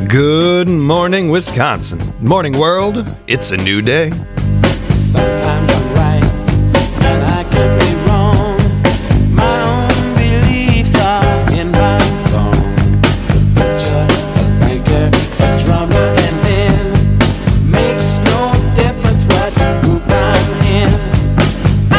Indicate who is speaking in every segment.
Speaker 1: Good morning, Wisconsin. Morning, world. It's a new day.
Speaker 2: Sometimes I'm right, and I can be wrong. My own beliefs are in my song. The butcher, the banker, the drummer, and then makes no difference what group I'm in. I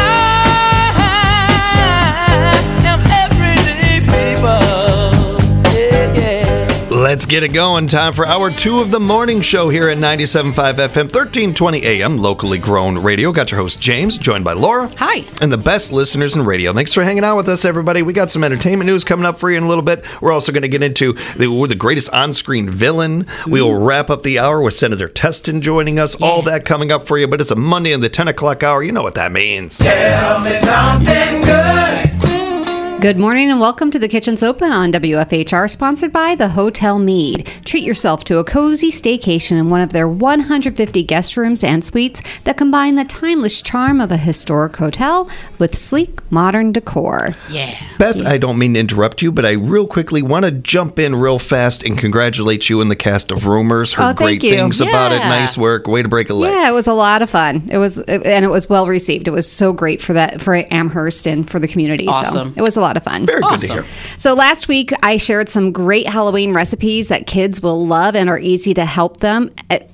Speaker 2: am everyday people. Yeah, yeah.
Speaker 1: Let's get it going. Time for hour 2 of the morning show here at 97.5 FM, 1320 AM, locally grown radio. Got your host, James, joined by Laura.
Speaker 3: Hi.
Speaker 1: And the best listeners in radio. Thanks for hanging out with us, everybody. We got some entertainment news coming up for you in a little bit. We're also going to get into the greatest on-screen villain. We will wrap up the hour with Senator Teston joining us. Yeah. All that coming up for you, but it's a Monday in the 10 o'clock hour. You know what that means.
Speaker 2: Tell me something good.
Speaker 3: Good morning and welcome to The Kitchen's Open on WFHR, sponsored by the Hotel Mead. Treat yourself to a cozy staycation in one of their 150 guest rooms and suites that combine the timeless charm of a historic hotel with sleek, modern decor.
Speaker 4: Yeah.
Speaker 1: Beth, I don't mean to interrupt you, but I real quickly want to jump in real fast and congratulate you and the cast of Rumors. Heard great
Speaker 3: thank you.
Speaker 1: things about it.
Speaker 4: Yeah.
Speaker 1: Nice work. Way to break a leg.
Speaker 3: Yeah, it was a lot of fun. It was well received. It was so great for Amherst and for the community.
Speaker 4: Awesome.
Speaker 3: So it was a lot of fun.
Speaker 1: Very good
Speaker 4: Awesome.
Speaker 1: to hear.
Speaker 3: So last week, I shared some great Halloween recipes that kids will love and are easy to have them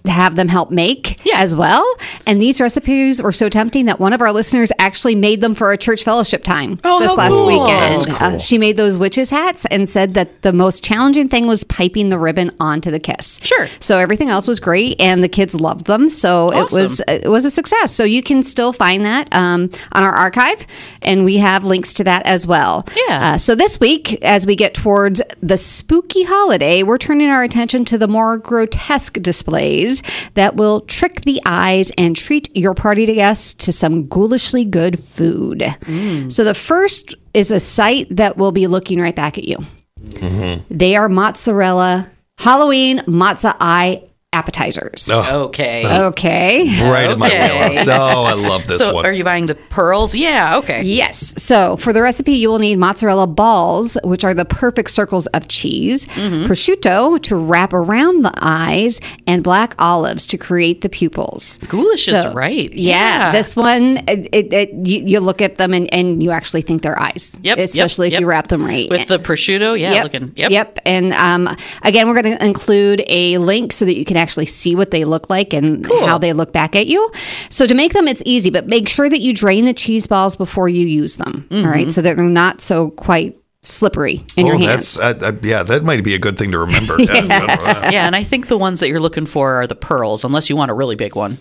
Speaker 3: help make as well. And these recipes were so tempting that one of our listeners actually made them for a church fellowship time this last
Speaker 4: cool.
Speaker 3: weekend.
Speaker 1: That's cool.
Speaker 3: She made those witches hats and said that the most challenging thing was piping the ribbon onto the kiss.
Speaker 4: Sure.
Speaker 3: So everything else was great, and the kids loved them. So
Speaker 4: Awesome.
Speaker 3: it was a success. So you can still find that on our archive, and we have links to that as well.
Speaker 4: Yeah.
Speaker 3: So this week, as we get towards the spooky holiday, we're turning our attention to the more grotesque displays that will trick the eyes and treat your party guests to some ghoulishly good food. So the first is a sight that will be looking right back at you. They are mozzarella, Halloween matzo eye appetizers.
Speaker 4: Okay.
Speaker 3: Okay.
Speaker 1: Right in my
Speaker 4: Okay.
Speaker 1: wheelhouse. Oh, I love this
Speaker 4: So
Speaker 1: one.
Speaker 4: are you buying the pearls? Yeah, okay.
Speaker 3: Yes. So for the recipe, you will need mozzarella balls, which are the perfect circles of cheese, prosciutto to wrap around the eyes, and black olives to create the pupils.
Speaker 4: Ghoulish is right.
Speaker 3: Yeah. This one, you look at them and you actually think they're eyes.
Speaker 4: Yep,
Speaker 3: Especially if
Speaker 4: yep.
Speaker 3: you wrap them right.
Speaker 4: With the prosciutto, yeah, looking.
Speaker 3: Yep. And again, we're going to include a link so that you can actually see what they look like and how they look back at you. So to make them, it's easy, but make sure that you drain the cheese balls before you use them. All right. So they're not so quite slippery in your hands.
Speaker 1: That might be a good thing to remember.
Speaker 4: Yeah, and I think the ones that you're looking for are the pearls, unless you want a really big one.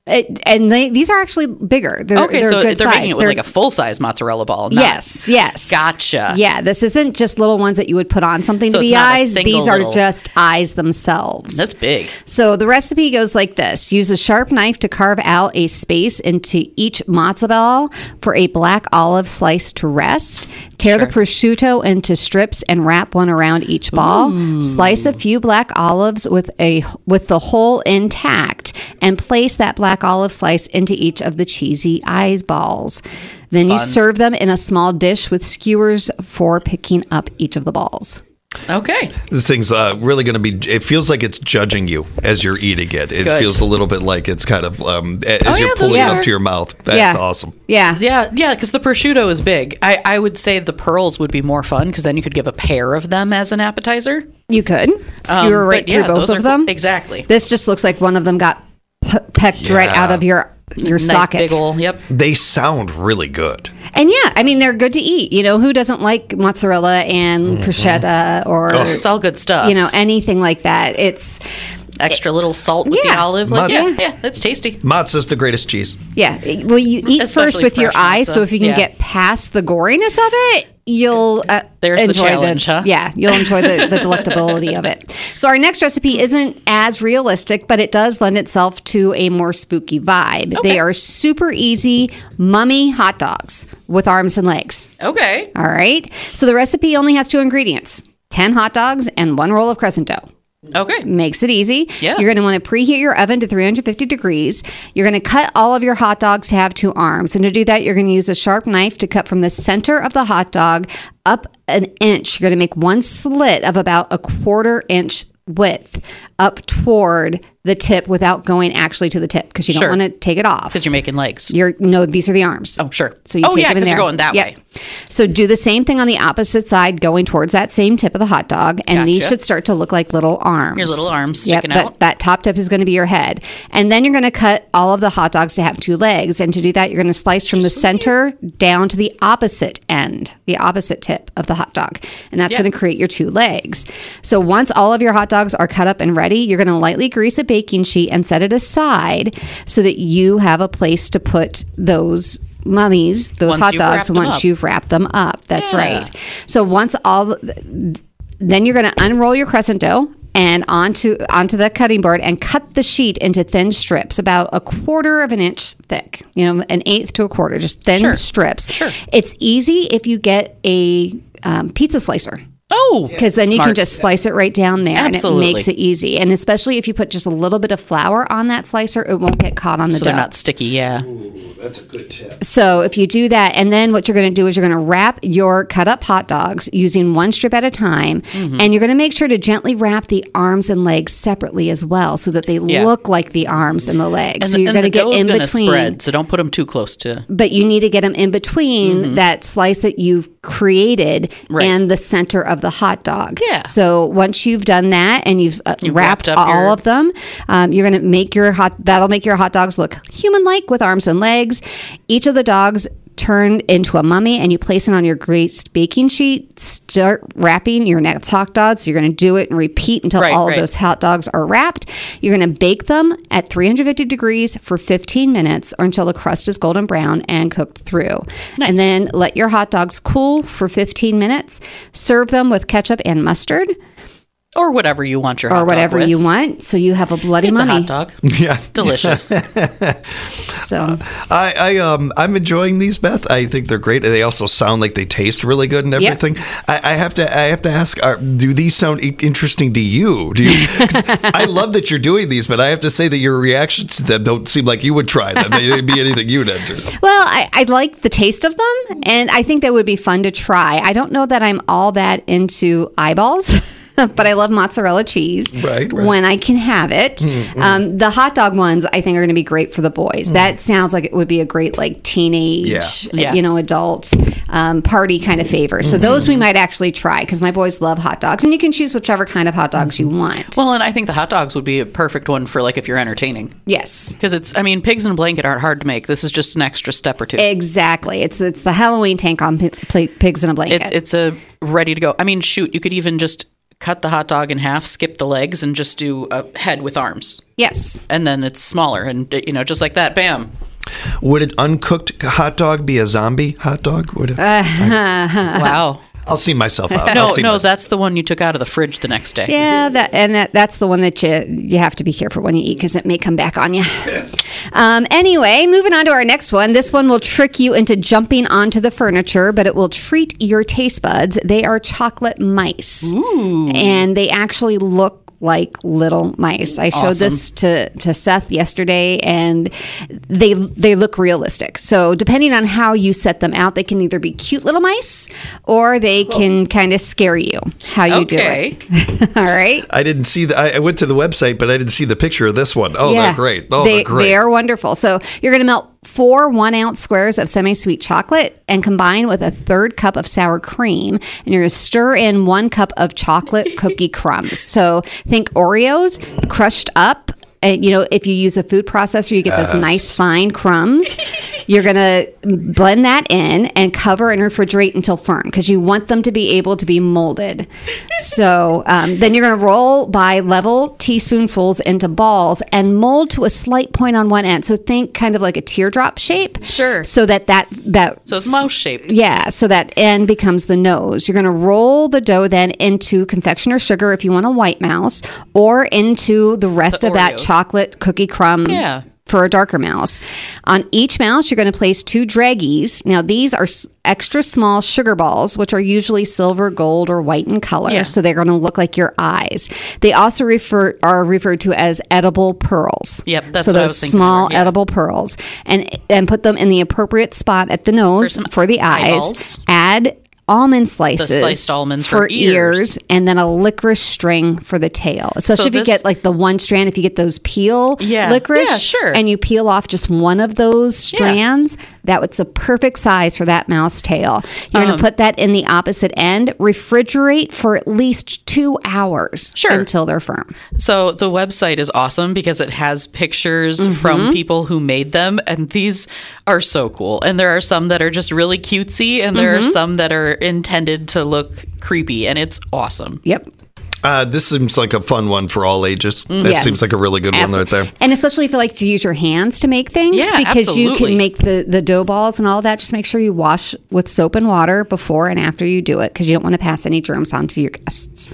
Speaker 3: These are actually bigger. They're
Speaker 4: So
Speaker 3: good
Speaker 4: they're
Speaker 3: size.
Speaker 4: making it with like a full-size mozzarella ball. Not,
Speaker 3: Yes.
Speaker 4: Gotcha.
Speaker 3: Yeah, this isn't just little ones that you would put on something
Speaker 4: So
Speaker 3: to
Speaker 4: it's
Speaker 3: be
Speaker 4: not a
Speaker 3: eyes.
Speaker 4: single
Speaker 3: These are
Speaker 4: little-
Speaker 3: just eyes themselves.
Speaker 4: That's big.
Speaker 3: So the recipe goes like this. Use a sharp knife to carve out a space into each matzo ball for a black olive slice to rest. Tear the prosciutto into strips and wrap one around each ball. Slice a few black olives with the whole intact and place that black olive slice into each of the cheesy eyes balls. Then you serve them in a small dish with skewers for picking up each of the balls.
Speaker 4: Okay.
Speaker 1: This thing's really going to be, it feels like it's judging you as you're eating it. It
Speaker 4: Good.
Speaker 1: feels a little bit like it's kind of, as you're
Speaker 4: yeah,
Speaker 1: pulling
Speaker 4: those
Speaker 1: it
Speaker 4: are-
Speaker 1: up to your mouth. That's awesome.
Speaker 3: Yeah.
Speaker 4: Yeah, because the prosciutto is big. I would say the pearls would be more fun because then you could give a pair of them as an appetizer.
Speaker 3: You could skewer right
Speaker 4: but
Speaker 3: through
Speaker 4: yeah,
Speaker 3: both
Speaker 4: those
Speaker 3: of
Speaker 4: are
Speaker 3: them.
Speaker 4: Exactly.
Speaker 3: This just looks like one of them got pecked right
Speaker 1: Yeah.
Speaker 3: out of your
Speaker 4: Nice
Speaker 3: socket.
Speaker 4: big ol', yep.
Speaker 1: They sound really good.
Speaker 3: And yeah, I mean, they're good to eat. You know, who doesn't like mozzarella and prosciutto or,
Speaker 4: It's all good stuff.
Speaker 3: you know, anything like that? It's,
Speaker 4: Extra little salt with
Speaker 3: Yeah.
Speaker 4: the olive. Like,
Speaker 1: Mud-
Speaker 4: yeah, it's tasty.
Speaker 1: Matzah's the greatest cheese.
Speaker 3: yeah. Well, you eat
Speaker 4: Especially
Speaker 3: first with your
Speaker 4: fresh
Speaker 3: eyes.
Speaker 4: matzo.
Speaker 3: So if you can
Speaker 4: Yeah.
Speaker 3: get past the goriness of it, you'll
Speaker 4: There's the
Speaker 3: enjoy
Speaker 4: challenge, huh?
Speaker 3: Yeah, you'll enjoy the delectability of it. So our next recipe isn't as realistic, but it does lend itself to a more spooky vibe.
Speaker 4: Okay.
Speaker 3: They are super easy mummy hot dogs with arms and legs.
Speaker 4: Okay.
Speaker 3: All right. So the recipe only has 2 ingredients: 10 hot dogs and 1 roll of crescent dough.
Speaker 4: Okay.
Speaker 3: Makes it easy.
Speaker 4: Yeah.
Speaker 3: You're going to want to preheat your oven to 350 degrees. You're going to cut all of your hot dogs to have 2 arms. And to do that, you're going to use a sharp knife to cut from the center of the hot dog up an inch. You're going to make one slit of about a 1/4 inch width up toward the tip without going actually to the tip, because you don't
Speaker 4: Sure.
Speaker 3: want to take it off.
Speaker 4: Because you're making legs.
Speaker 3: No, these are the arms.
Speaker 4: Oh, sure.
Speaker 3: So you
Speaker 4: Oh,
Speaker 3: take
Speaker 4: yeah,
Speaker 3: them in
Speaker 4: 'cause you're
Speaker 3: there.
Speaker 4: going that
Speaker 3: Yep.
Speaker 4: way.
Speaker 3: So do the same thing on the opposite side, going towards that same tip of the hot dog, and these
Speaker 4: Gotcha.
Speaker 3: should start to look like little arms.
Speaker 4: Your little arms
Speaker 3: Yep,
Speaker 4: sticking out.
Speaker 3: That top tip is going to be your head, and then you're going to cut all of the hot dogs to have 2 legs. And to do that, you're going to slice from the center down to the opposite end, the opposite tip of the hot dog, and that's
Speaker 4: Yeah.
Speaker 3: going to create your 2 legs. So once all of your hot dogs are cut up and ready, you're going to lightly grease a baking sheet and set it aside so that you have a place to put those mummies, those
Speaker 4: Once
Speaker 3: hot
Speaker 4: you've
Speaker 3: dogs,
Speaker 4: wrapped them
Speaker 3: once
Speaker 4: up.
Speaker 3: you've wrapped them up. That's
Speaker 4: Yeah.
Speaker 3: right. So once then you're going to unroll your crescent dough and onto the cutting board and cut the sheet into thin strips, about 1/4 of an inch thick, 1/8 to 1/4, just thin
Speaker 4: Sure.
Speaker 3: strips.
Speaker 4: Sure.
Speaker 3: It's easy if you get a pizza slicer.
Speaker 4: Oh,
Speaker 3: Because then you can
Speaker 4: smart.
Speaker 3: just slice it right down there,
Speaker 4: Absolutely.
Speaker 3: and it makes it easy. And especially if you put just a little bit of flour on that slicer, it won't get caught on the
Speaker 4: So
Speaker 3: dough.
Speaker 4: they're not sticky, yeah.
Speaker 1: That's a good tip.
Speaker 3: So if you do that, and then what you're going to do is you're going to wrap your cut up hot dogs using 1 strip at a time, and you're going to make sure to gently wrap the arms and legs separately as well, so that they
Speaker 4: Yeah.
Speaker 3: look like the arms and the legs.
Speaker 4: And,
Speaker 3: so you're
Speaker 4: and
Speaker 3: going to
Speaker 4: the
Speaker 3: get
Speaker 4: dough's
Speaker 3: in
Speaker 4: gonna
Speaker 3: between.
Speaker 4: spread, so don't put them too close to.
Speaker 3: But you need to get them in between that slice that you've created
Speaker 4: Right.
Speaker 3: and the center of the hot dog.
Speaker 4: Yeah.
Speaker 3: So once you've done that and you've wrapped
Speaker 4: wrapped up
Speaker 3: all
Speaker 4: your-
Speaker 3: of them, you're going to make that'll make your hot dogs look human-like with arms and legs. Each of the dogs turned into a mummy, and you place it on your greased baking sheet. Start wrapping your next hot dogs. You're going to do it and repeat until
Speaker 4: Right,
Speaker 3: all
Speaker 4: right.
Speaker 3: of those hot dogs are wrapped. You're going to bake them at 350 degrees for 15 minutes, or until the crust is golden brown and cooked through. And then let your hot dogs cool for 15 minutes. Serve them with ketchup and mustard,
Speaker 4: Or whatever you want your hot
Speaker 3: or
Speaker 4: dog
Speaker 3: whatever
Speaker 4: with.
Speaker 3: you want. So you have a bloody
Speaker 4: It's a
Speaker 3: mummy.
Speaker 4: hot dog.
Speaker 1: Yeah.
Speaker 4: Delicious.
Speaker 3: So
Speaker 1: I'm enjoying these, Beth. I think they're great. They also sound like they taste really good and
Speaker 3: Yep.
Speaker 1: everything. I have to ask, do these sound interesting to you? 'Cause I love that you're doing these, but I have to say that your reactions to them don't seem like you would try them. They'd be anything you'd enter.
Speaker 3: Well, I like the taste of them, and I think that would be fun to try. I don't know that I'm all that into eyeballs. But I love mozzarella cheese
Speaker 1: Right.
Speaker 3: when I can have it. The hot dog ones I think are going to be great for the boys. That sounds like it would be a great teenage,
Speaker 4: Yeah.
Speaker 3: adult party kind of favor. So those we might actually try, because my boys love hot dogs, and you can choose whichever kind of hot dogs you want.
Speaker 4: Well, and I think the hot dogs would be a perfect one for if you're entertaining.
Speaker 3: Yes.
Speaker 4: Because pigs in a blanket aren't hard to make. This is just an extra step or two.
Speaker 3: Exactly. It's the Halloween tank on pigs in a blanket.
Speaker 4: It's a ready to go. Shoot, you could even just cut the hot dog in half, skip the legs, and just do a head with arms.
Speaker 3: Yes.
Speaker 4: And then it's smaller, and just like that, bam.
Speaker 1: Would an uncooked hot dog be a zombie hot dog? Would it?
Speaker 4: Wow.
Speaker 1: I'll see myself out. I'll
Speaker 4: No,
Speaker 1: see
Speaker 4: no,
Speaker 1: myself.
Speaker 4: that's the one you took out of the fridge the next day.
Speaker 3: Yeah, that's the one that you have to be careful when you eat, because it may come back on you. Anyway, moving on to our next one. This one will trick you into jumping onto the furniture, but it will treat your taste buds. They are chocolate mice.
Speaker 4: Ooh.
Speaker 3: And they actually look like little mice. I showed
Speaker 4: Awesome.
Speaker 3: this to Seth yesterday, and they look realistic. So depending on how you set them out, they can either be cute little mice, or they can kind of scare you how you
Speaker 4: Okay.
Speaker 3: do it. All right.
Speaker 1: I didn't see I went to the website, but I didn't see the picture of this one. Oh, they're great. Oh, they're great.
Speaker 3: They are wonderful. So you're going to melt 4 1-ounce squares of semi-sweet chocolate and combine with a 1/3 cup of sour cream. And you're going to stir in 1 cup of chocolate cookie crumbs. So think Oreos crushed up. And, if you use a food processor, you get those nice fine crumbs. You're going to blend that in and cover and refrigerate until firm, because you want them to be able to be molded. So then you're going to roll by level teaspoonfuls into balls and mold to a slight point on one end. So think kind of like a teardrop shape.
Speaker 4: Sure.
Speaker 3: So that
Speaker 4: So it's mouse shaped.
Speaker 3: yeah, so that end becomes the nose. You're going to roll the dough then into confectioner sugar if you want a white mouse, or into the rest
Speaker 4: The
Speaker 3: of that
Speaker 4: Oreos.
Speaker 3: chocolate cookie crumb
Speaker 4: Yeah.
Speaker 3: for a darker mouse. On each mouse, you're going to place 2 draggies. Now, these are extra small sugar balls, which are usually silver, gold, or white in color.
Speaker 4: Yeah.
Speaker 3: So they're going to look like your eyes. They also are referred to as edible pearls.
Speaker 4: Yep, that's
Speaker 3: so
Speaker 4: what I
Speaker 3: those
Speaker 4: was thinking
Speaker 3: small
Speaker 4: of, yeah.
Speaker 3: edible pearls, and put them in the appropriate spot at the nose
Speaker 4: some
Speaker 3: for the eyes.
Speaker 4: eyeballs.
Speaker 3: Add almond slices,
Speaker 4: sliced almonds for ears.
Speaker 3: and then a licorice string for the tail. Especially
Speaker 4: So
Speaker 3: if you
Speaker 4: this-
Speaker 3: get like the one strand, if you get those peel licorice,
Speaker 4: Yeah, sure.
Speaker 3: and you peel off just one of those strands, that was a perfect size for that mouse tail. You're going to put that in the opposite end, refrigerate for at least 2 hours
Speaker 4: Sure.
Speaker 3: until they're firm.
Speaker 4: So the website is awesome because it has pictures from people who made them, and these are so cool. And there are some that are just really cutesy, and there are some that are intended to look creepy, and it's awesome.
Speaker 3: Yep.
Speaker 1: This seems like a fun one for all ages. That
Speaker 3: Yes.
Speaker 1: seems like a really good one right there.
Speaker 3: And especially if you like to use your hands to make things,
Speaker 4: Yeah,
Speaker 3: because you
Speaker 4: absolutely.
Speaker 3: can make the dough balls and all that. Just make sure you wash with soap and water before and after you do it, because you don't want to pass any germs on to your guests.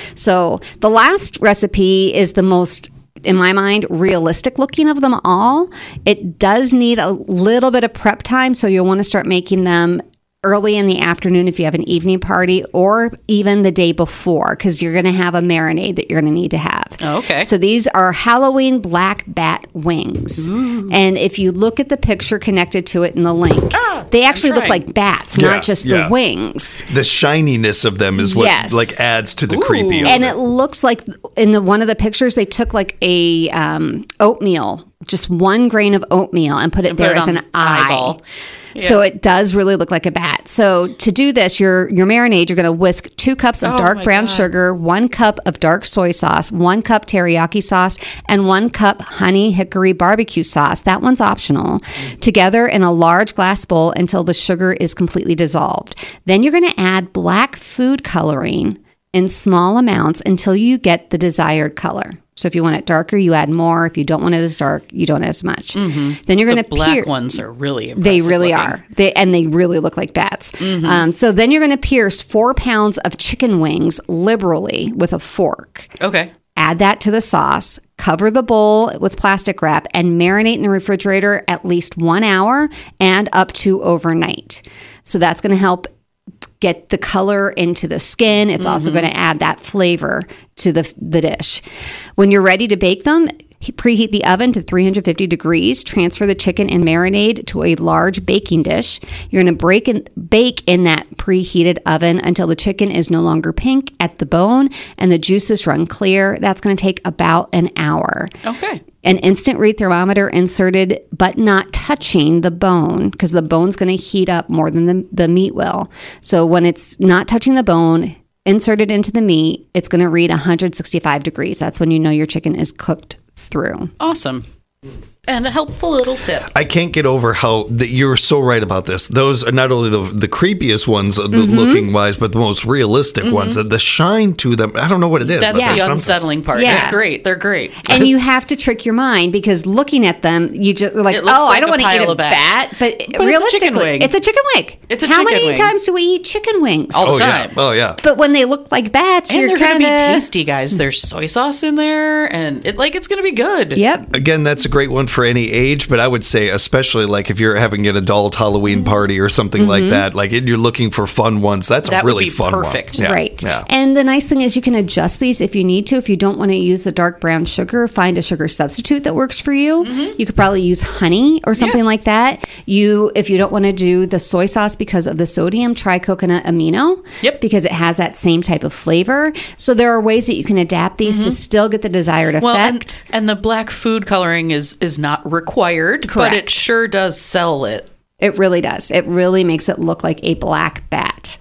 Speaker 3: So the last recipe is the most, in my mind, realistic looking of them all. It does need a little bit of prep time, so you'll want to start making them early in the afternoon if you have an evening party, or even the day before, because you're going to have a marinade that you're going to need to have.
Speaker 4: Oh, okay.
Speaker 3: So these are Halloween black bat wings. And if you look at the picture connected to it in the link, they actually look
Speaker 4: trying.
Speaker 3: like bats,
Speaker 1: Yeah,
Speaker 3: not just
Speaker 1: yeah.
Speaker 3: the wings.
Speaker 1: The shininess of them is what
Speaker 3: Yes.
Speaker 1: like adds to the creepy. Of
Speaker 3: And
Speaker 1: it.
Speaker 3: it looks like in the one of the pictures they took like a oatmeal, just 1 grain of oatmeal, and put it there
Speaker 4: put it
Speaker 3: as
Speaker 4: on
Speaker 3: an eye.
Speaker 4: eyeball.
Speaker 3: So it does really look like a bat. So to do this, your marinade, you're going to whisk 2 cups of
Speaker 4: Oh
Speaker 3: dark
Speaker 4: my
Speaker 3: brown
Speaker 4: God.
Speaker 3: sugar, 1 cup of dark soy sauce, 1 cup teriyaki sauce, and 1 cup honey hickory barbecue sauce. That one's optional. Together in a large glass bowl until the sugar is completely dissolved. Then you're going to add black food coloring in small amounts until you get the desired color. So if you want it darker, you add more. If you don't want it as dark, you don't add as much. Then you're going
Speaker 4: The
Speaker 3: to
Speaker 4: black ones are really impressive.
Speaker 3: They really
Speaker 4: looking.
Speaker 3: are. They really look like bats. So then you're going to pierce 4 pounds of chicken wings liberally with a fork.
Speaker 4: Okay.
Speaker 3: Add that to the sauce, cover the bowl with plastic wrap, and marinate in the refrigerator at least 1 hour and up to overnight. So that's going to help get the color into the skin. It's also going to add that flavor to the dish. When you're ready to bake them, preheat the oven to 350 degrees. Transfer the chicken and marinade to a large baking dish. You're going to bake in that preheated oven until the chicken is no longer pink at the bone and the juices run clear. That's going to take about an hour.
Speaker 4: Okay.
Speaker 3: An instant read thermometer inserted, but not touching the bone, because the bone's going to heat up more than the meat will. So when it's not touching the bone, inserted into the meat, it's going to read 165 degrees. That's when you know your chicken is cooked through.
Speaker 4: Awesome. And a helpful little tip.
Speaker 1: I can't get over how you're so right about this. Those are not only the creepiest ones, the looking wise, but the most realistic ones. The shine to them, I don't know what it is.
Speaker 4: That's
Speaker 1: but there's
Speaker 4: the
Speaker 1: something.
Speaker 4: unsettling part.
Speaker 3: Yeah.
Speaker 4: It's great. They're great.
Speaker 3: And you have to trick your mind, because looking at them, you just like,
Speaker 4: It looks
Speaker 3: oh,
Speaker 4: like
Speaker 3: I don't
Speaker 4: a
Speaker 3: want to eat
Speaker 4: pile
Speaker 3: a
Speaker 4: of bats.
Speaker 3: bat. But
Speaker 4: it's a chicken
Speaker 3: realistically,
Speaker 4: wing.
Speaker 3: it's a chicken wing.
Speaker 4: It's a
Speaker 3: How
Speaker 4: chicken
Speaker 3: many
Speaker 4: wing.
Speaker 3: times do we eat chicken wings?
Speaker 4: All the
Speaker 1: Oh
Speaker 4: time.
Speaker 1: yeah, oh yeah.
Speaker 3: But when they look like bats,
Speaker 4: And
Speaker 3: you're
Speaker 4: they're going to be
Speaker 3: kind of
Speaker 4: tasty, guys. There's soy sauce in there, and it's going to be good.
Speaker 3: Yep.
Speaker 1: Again, that's a great one for any age, but I would say especially like if you're having an adult Halloween party or something like that, like you're looking for fun ones. That's
Speaker 4: That
Speaker 1: a
Speaker 4: would
Speaker 1: really
Speaker 4: be
Speaker 1: fun
Speaker 4: perfect.
Speaker 1: one. Yeah,
Speaker 3: Right.
Speaker 1: Yeah.
Speaker 3: And the nice thing is you can adjust these if you need to. If you don't want to use the dark brown sugar, find a sugar substitute that works for you. You could probably use honey or something like that. If you don't want to do the soy sauce because of the sodium, try coconut amino.
Speaker 4: Yep.
Speaker 3: Because it has that same type of flavor. So there are ways that you can adapt these to still get the desired
Speaker 4: Well,
Speaker 3: effect.
Speaker 4: and the black food coloring is not required, but
Speaker 3: Correct.
Speaker 4: it sure does sell it.
Speaker 3: It really does. It really makes it look like a black bat.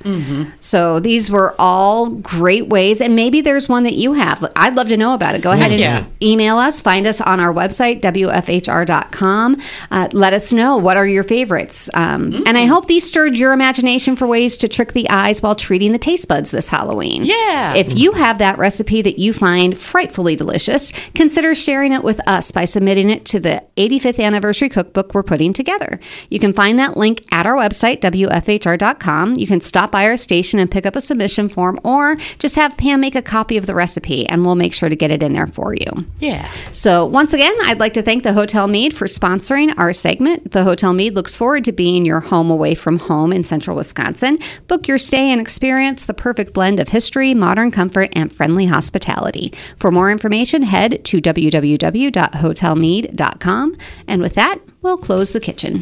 Speaker 3: So these were all great ways. And maybe there's one that you have. I'd love to know about it. Go ahead and
Speaker 4: Yeah.
Speaker 3: email us. Find us on our website, WFHR.com. Let us know, what are your favorites? And I hope these stirred your imagination for ways to trick the eyes while treating the taste buds this Halloween.
Speaker 4: Yeah.
Speaker 3: If you have that recipe that you find frightfully delicious, consider sharing it with us by submitting it to the 85th anniversary cookbook we're putting together. You can find that link at our website, WFHR.com. You can stop by our station and pick up a submission form, or just have Pam make a copy of the recipe and we'll make sure to get it in there for you.
Speaker 4: Yeah.
Speaker 3: So once again, I'd like to thank the Hotel Mead for sponsoring our segment. The Hotel Mead looks forward to being your home away from home in central Wisconsin. Book your stay and experience the perfect blend of history, modern comfort, and friendly hospitality. For more information, head to www.hotelmead.com. And with that, we'll close the kitchen.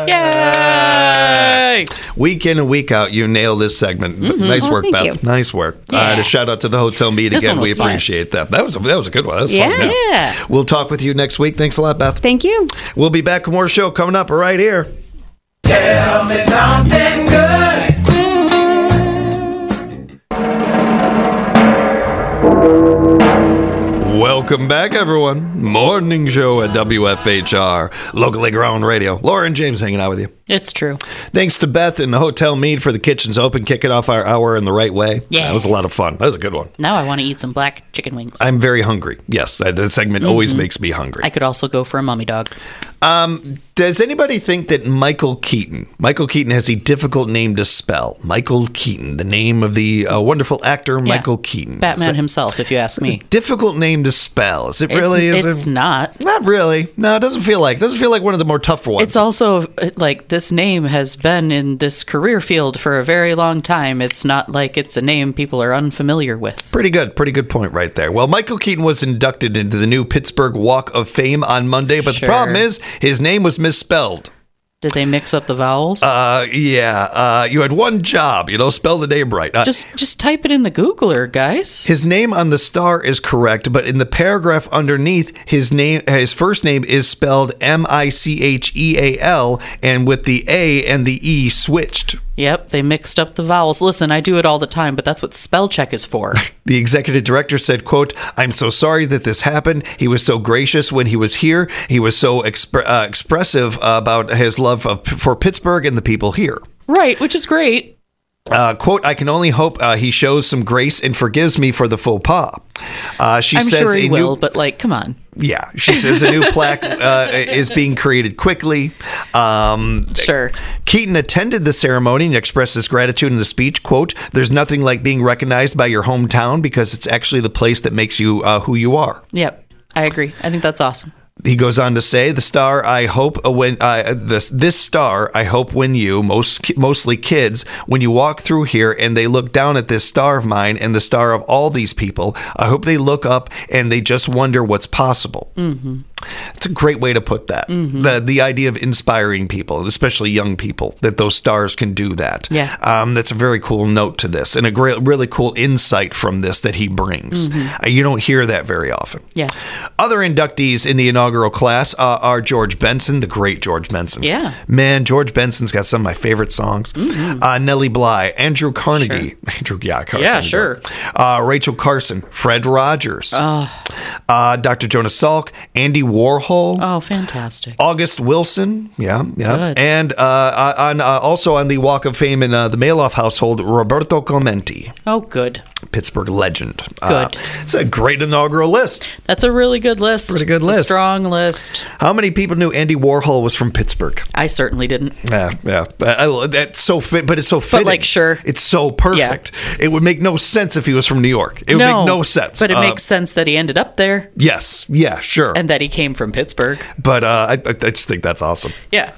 Speaker 4: Yay!
Speaker 1: Week in and week out, you nail this segment. Nice
Speaker 3: Oh,
Speaker 1: work,
Speaker 3: thank
Speaker 1: Beth.
Speaker 3: you.
Speaker 1: Nice work.
Speaker 3: Yeah.
Speaker 1: A shout out to the Hotel Mead
Speaker 4: This
Speaker 1: again.
Speaker 4: one was
Speaker 1: We
Speaker 4: fun.
Speaker 1: appreciate that. That was a good one. That was fun.
Speaker 3: Yeah.
Speaker 4: Yeah.
Speaker 1: We'll talk with you next week. Thanks a lot, Beth.
Speaker 3: Thank you.
Speaker 1: We'll be back with more show coming up right here.
Speaker 2: Tell me something good.
Speaker 1: Welcome back, everyone. Morning show at WFHR, locally grown radio. Laura and James hanging out with you.
Speaker 4: It's true.
Speaker 1: Thanks to Beth and the Hotel Mead for the kitchen's open, kicking off our hour in the right way.
Speaker 4: Yeah.
Speaker 1: That was a lot of fun. That was a good one.
Speaker 4: Now I want to eat some black chicken wings.
Speaker 1: I'm very hungry. Yes, that segment always makes me hungry.
Speaker 4: I could also go for a mummy dog.
Speaker 1: Does anybody think that Michael Keaton has a difficult name to spell? Michael Keaton, the name of the wonderful actor
Speaker 4: Yeah.
Speaker 1: Michael Keaton.
Speaker 4: Batman himself, if you ask me.
Speaker 1: Difficult name to spell. Is it really?
Speaker 4: It's not.
Speaker 1: Not really. No, it doesn't feel like. It doesn't feel like one of the more tougher ones.
Speaker 4: It's also like this name has been in this career field for a very long time. It's not like it's a name people are unfamiliar with.
Speaker 1: Pretty good point right there. Well, Michael Keaton was inducted into the new Pittsburgh Walk of Fame on Monday, but
Speaker 4: Sure.
Speaker 1: the problem is his name was misspelled.
Speaker 4: Did they mix up the vowels?
Speaker 1: Yeah. You had one job, spell the name right.
Speaker 4: Just type it in the Googler, guys.
Speaker 1: His name on the star is correct, but in the paragraph underneath, his first name is spelled Micheal, and with the A and the E switched.
Speaker 4: Yep, they mixed up the vowels. Listen, I do it all the time, but that's what spell check is for.
Speaker 1: The executive director said, quote, "I'm so sorry that this happened. He was so gracious when he was here. He was so expressive about his love for Pittsburgh and the people here."
Speaker 4: Right, which is great.
Speaker 1: Quote, "I can only hope he shows some grace and forgives me for the faux pas." She
Speaker 4: I'm
Speaker 1: says
Speaker 4: sure he
Speaker 1: a
Speaker 4: will,
Speaker 1: new,
Speaker 4: but come on.
Speaker 1: yeah, she says a new plaque is being created quickly.
Speaker 4: Sure.
Speaker 1: Keaton attended the ceremony and expressed his gratitude in the speech. Quote, "There's nothing like being recognized by your hometown because it's actually the place that makes you who you are."
Speaker 4: Yep, I agree. I think that's awesome.
Speaker 1: He goes on to say, "The star I hope when this star I hope when you mostly kids when you walk through here and they look down at this star of mine and the star of all these people, I hope they look up and they just wonder what's possible." Mm-hmm. It's a great way to put that. Mm-hmm. The idea of inspiring people, especially young people, that those stars can do that.
Speaker 4: Yeah.
Speaker 1: That's a very cool note to this and a really cool insight from this that he brings.
Speaker 4: Mm-hmm.
Speaker 1: You don't hear that very often.
Speaker 4: Yeah.
Speaker 1: Other inductees in the inaugural class are George Benson, the great George Benson.
Speaker 4: Yeah.
Speaker 1: Man, George Benson's got some of my favorite songs.
Speaker 4: Mm-hmm.
Speaker 1: Nellie Bly, Andrew Carnegie. Carson.
Speaker 4: Yeah, sure.
Speaker 1: Rachel Carson, Fred Rogers, Dr. Jonas Salk, Andy Warhol.
Speaker 4: Oh, fantastic.
Speaker 1: August Wilson, yeah.
Speaker 4: Good.
Speaker 1: And also on the Walk of Fame in the Maloff household, Roberto Clemente,
Speaker 4: Oh, good.
Speaker 1: Pittsburgh legend.
Speaker 4: Good.
Speaker 1: It's a great inaugural list.
Speaker 4: That's a really good list.
Speaker 1: Pretty good
Speaker 4: It's
Speaker 1: list.
Speaker 4: A strong list.
Speaker 1: How many people knew Andy Warhol was from Pittsburgh?
Speaker 4: I certainly didn't.
Speaker 1: Yeah. That's so fit, but it's so fitting.
Speaker 4: Sure.
Speaker 1: It's so perfect. It would make no sense if he was from New York. It would make no sense.
Speaker 4: But it makes sense that he ended up there
Speaker 1: Yes. Yeah. Sure.
Speaker 4: and that he came from Pittsburgh.
Speaker 1: But I just think that's awesome.
Speaker 4: Yeah.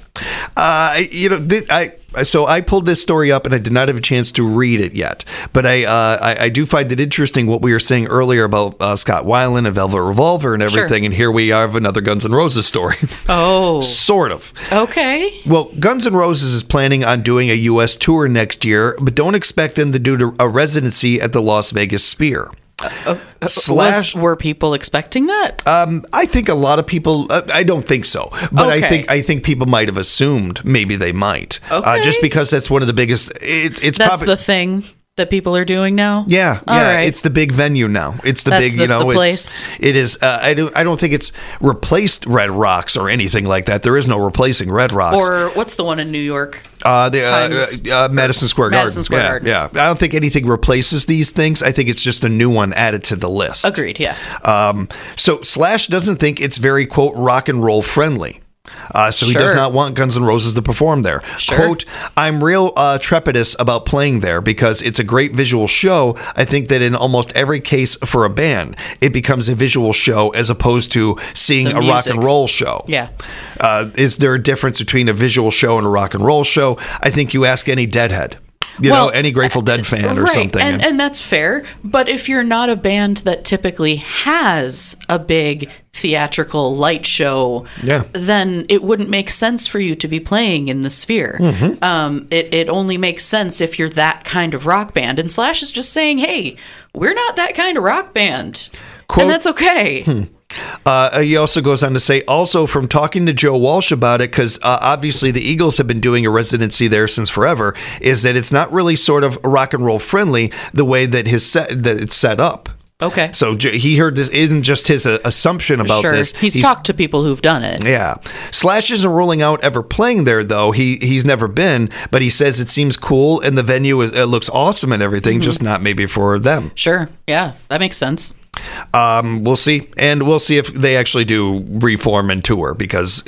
Speaker 1: So I pulled this story up and I did not have a chance to read it yet. But I do find it interesting what we were saying earlier about Scott Weiland and Velvet Revolver and everything.
Speaker 4: Sure.
Speaker 1: And here we have another Guns N' Roses story.
Speaker 4: Oh.
Speaker 1: Sort of.
Speaker 4: Okay.
Speaker 1: Well, Guns N' Roses is planning on doing a U.S. tour next year, but don't expect them to do a residency at the Las Vegas Sphere.
Speaker 4: Were people expecting that?
Speaker 1: I think a lot of people. I don't think so, but
Speaker 4: Okay.
Speaker 1: I think people might have assumed maybe they might,
Speaker 4: Okay.
Speaker 1: just because that's one of the biggest. It's
Speaker 4: That's
Speaker 1: probably
Speaker 4: the thing that people are doing now?
Speaker 1: yeah.
Speaker 4: All right.
Speaker 1: It's the big venue now. It's the
Speaker 4: That's
Speaker 1: big,
Speaker 4: the
Speaker 1: it's,
Speaker 4: place.
Speaker 1: It is. I don't think it's replaced Red Rocks or anything like that. There is no replacing Red Rocks.
Speaker 4: Or what's the one in New York?
Speaker 1: Madison Square Garden.
Speaker 4: Madison Square Garden.
Speaker 1: Yeah. I don't think anything replaces these things. I think it's just a new one added to the list.
Speaker 4: Agreed, yeah.
Speaker 1: So Slash doesn't think it's very, quote, rock and roll friendly. So he does
Speaker 4: Sure.
Speaker 1: not want Guns N' Roses to perform there.
Speaker 4: Sure.
Speaker 1: Quote, "I'm real trepidous about playing there because it's a great visual show. I think that in almost every case for a band, it becomes a visual show as opposed to seeing
Speaker 4: The
Speaker 1: a rock and
Speaker 4: music.
Speaker 1: roll show."
Speaker 4: Yeah.
Speaker 1: Is there a difference between a visual show and a rock and roll show? I think you ask any Deadhead. any Grateful Dead fan or
Speaker 4: right,
Speaker 1: something.
Speaker 4: and that's fair. But if you're not a band that typically has a big theatrical light show, then it wouldn't make sense for you to be playing in the Sphere. It only makes sense if you're that kind of rock band. And Slash is just saying, hey, we're not that kind of rock band.
Speaker 1: Quote,
Speaker 4: and that's okay.
Speaker 1: He also goes on to say, also from talking to Joe Walsh about it, because obviously the Eagles have been doing a residency there since forever, is that it's not really sort of rock and roll friendly the way that it's set up.
Speaker 4: Okay.
Speaker 1: So he heard this isn't just his assumption about
Speaker 4: sure.
Speaker 1: this.
Speaker 4: He's talked to people who've done it.
Speaker 1: Yeah. Slash isn't ruling out ever playing there, though. He's never been, but he says it seems cool and the venue it looks awesome and everything, just not maybe for them.
Speaker 4: Sure. Yeah, that makes sense.
Speaker 1: We'll see, and we'll see if they actually do reform and tour, because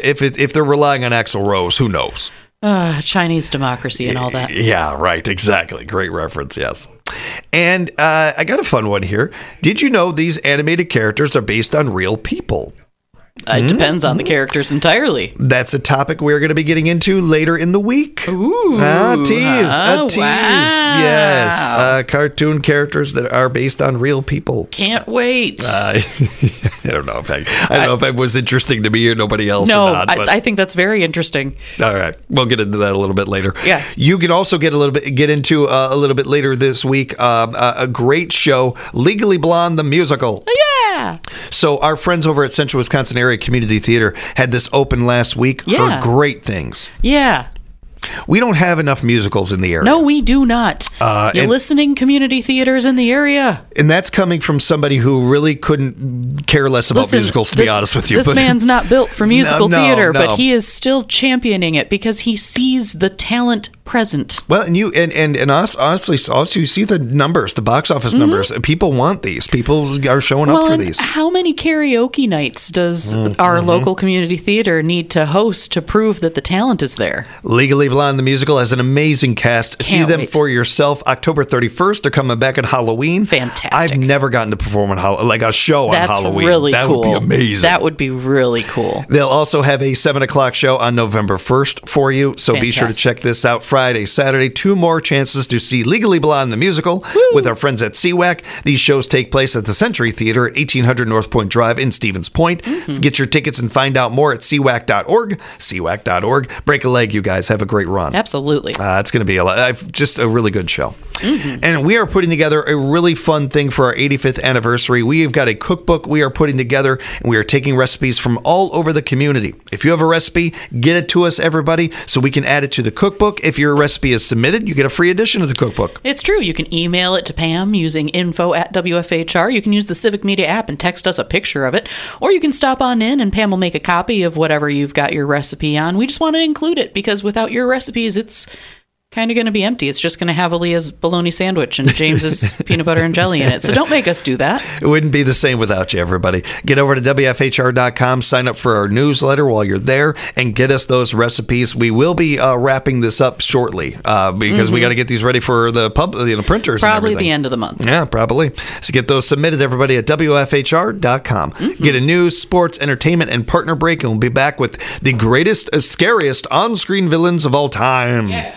Speaker 1: if they're relying on Axl Rose, who knows?
Speaker 4: Chinese democracy and all that.
Speaker 1: Yeah, right, exactly. Great reference, yes. And I got a fun one here. Did you know these animated characters are based on real people?
Speaker 4: It depends on the characters entirely.
Speaker 1: That's a topic we're going to be getting into later in the week.
Speaker 4: Ooh.
Speaker 1: A tease.
Speaker 4: Wow.
Speaker 1: Yes. Cartoon characters that are based on real people.
Speaker 4: Can't wait.
Speaker 1: I don't know if it was interesting to me or nobody else
Speaker 4: No,
Speaker 1: or not. But
Speaker 4: I think that's very interesting.
Speaker 1: all right, we'll get into that a little bit later.
Speaker 4: Yeah.
Speaker 1: You can also get into a little bit later this week a great show, Legally Blonde the musical.
Speaker 4: Yeah.
Speaker 1: So our friends over at Central Wisconsin Area Community Theater had this open last week.
Speaker 4: Yeah.
Speaker 1: Heard great things.
Speaker 4: Yeah.
Speaker 1: We don't have enough musicals in the area.
Speaker 4: No, we do not. You're
Speaker 1: and-
Speaker 4: listening community theaters in the area.
Speaker 1: And that's coming from somebody who really couldn't care less about
Speaker 4: Listen,
Speaker 1: musicals, to be honest with you.
Speaker 4: This
Speaker 1: But-
Speaker 4: man's not built for musical
Speaker 1: No,
Speaker 4: theater,
Speaker 1: no.
Speaker 4: but he is still championing it because he sees the talent present.
Speaker 1: Well, and honestly, also you see the numbers, the box office numbers. People want these. People are showing up for
Speaker 4: and
Speaker 1: these.
Speaker 4: how many karaoke nights does our local community theater need to host to prove that the talent is there?
Speaker 1: Legally Blonde the musical has an amazing cast. See
Speaker 4: Can't
Speaker 1: them
Speaker 4: wait.
Speaker 1: for yourself. October 31st, they're coming back at Halloween.
Speaker 4: Fantastic.
Speaker 1: I've never gotten to perform like a show
Speaker 4: That's
Speaker 1: on Halloween.
Speaker 4: really
Speaker 1: that
Speaker 4: cool.
Speaker 1: would be amazing.
Speaker 4: That would be really cool.
Speaker 1: They'll also have a 7:00 show on November 1st for you, so be sure to
Speaker 4: Fantastic.
Speaker 1: check this out. Friday, Saturday, 2 more chances to see Legally Blonde the musical with our friends at CWAC. These shows take place at the Century Theater at 1800 North Point Drive in Stevens Point. Get your tickets and find out more at cwac.org. cwac.org. Break a leg, you guys. Have a great run.
Speaker 4: Absolutely.
Speaker 1: It's going to be just a really good show. And we are putting together a really fun thing for our 85th anniversary. We have got a cookbook we are putting together, and we are taking recipes from all over the community. If you have a recipe, get it to us, everybody, so we can add it to the cookbook. If your recipe is submitted, you get a free edition of the cookbook.
Speaker 4: It's true. You can email it to Pam using info@WFHR. You can use the Civic Media app and text us a picture of it. Or you can stop on in and Pam will make a copy of whatever you've got your recipe on. We just want to include it because without your recipes, it's kind of going to be empty. It's just going to have Aaliyah's bologna sandwich and James's peanut butter and jelly in it. So don't make us do that.
Speaker 1: It wouldn't be the same without you, everybody. Get over to WFHR.com, sign up for our newsletter while you're there, and get us those recipes. We will be wrapping this up shortly because we got to get these ready for the printers.
Speaker 4: Probably
Speaker 1: and everything.
Speaker 4: the end of the month.
Speaker 1: Yeah, probably. So get those submitted, everybody, at WFHR.com. Get a news, sports, entertainment, and partner break, and we'll be back with the greatest, scariest on-screen villains of all time. Yeah.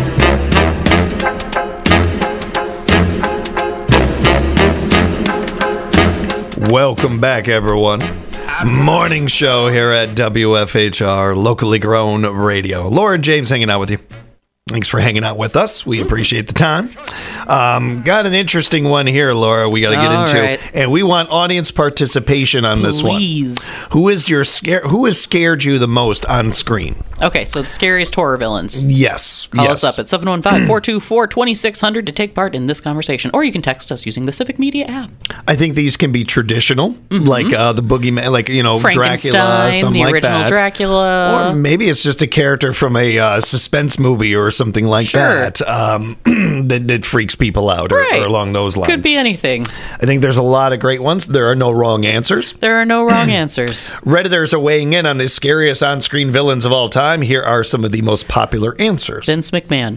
Speaker 1: Welcome back, everyone. Morning show here at WFHR, locally grown radio. Laura and James hanging out with you. Thanks for hanging out with us. We appreciate the time. Got an interesting one here, Laura, we got to get
Speaker 4: All
Speaker 1: into.
Speaker 4: right.
Speaker 1: And we want audience participation on this one.
Speaker 4: Please.
Speaker 1: Who has scared you the most on screen?
Speaker 4: Okay, so the scariest horror villains.
Speaker 1: Yes.
Speaker 4: Call
Speaker 1: yes.
Speaker 4: us up at 715-424-2600 to take part in this conversation. Or you can text us using the Civic Media app.
Speaker 1: I think these can be traditional, like the boogeyman, like, Dracula,
Speaker 4: Frankenstein,
Speaker 1: something
Speaker 4: the
Speaker 1: like
Speaker 4: original
Speaker 1: that.
Speaker 4: Dracula.
Speaker 1: Or maybe it's just a character from a suspense movie or something like
Speaker 4: Sure.
Speaker 1: that that freaks freaks people out or along those lines.
Speaker 4: Could be anything.
Speaker 1: I think there's a lot of great ones. There are no wrong answers.
Speaker 4: There are no wrong answers.
Speaker 1: Redditors are weighing in on the scariest on-screen villains of all time. Here are some of the most popular answers.
Speaker 4: Vince McMahon.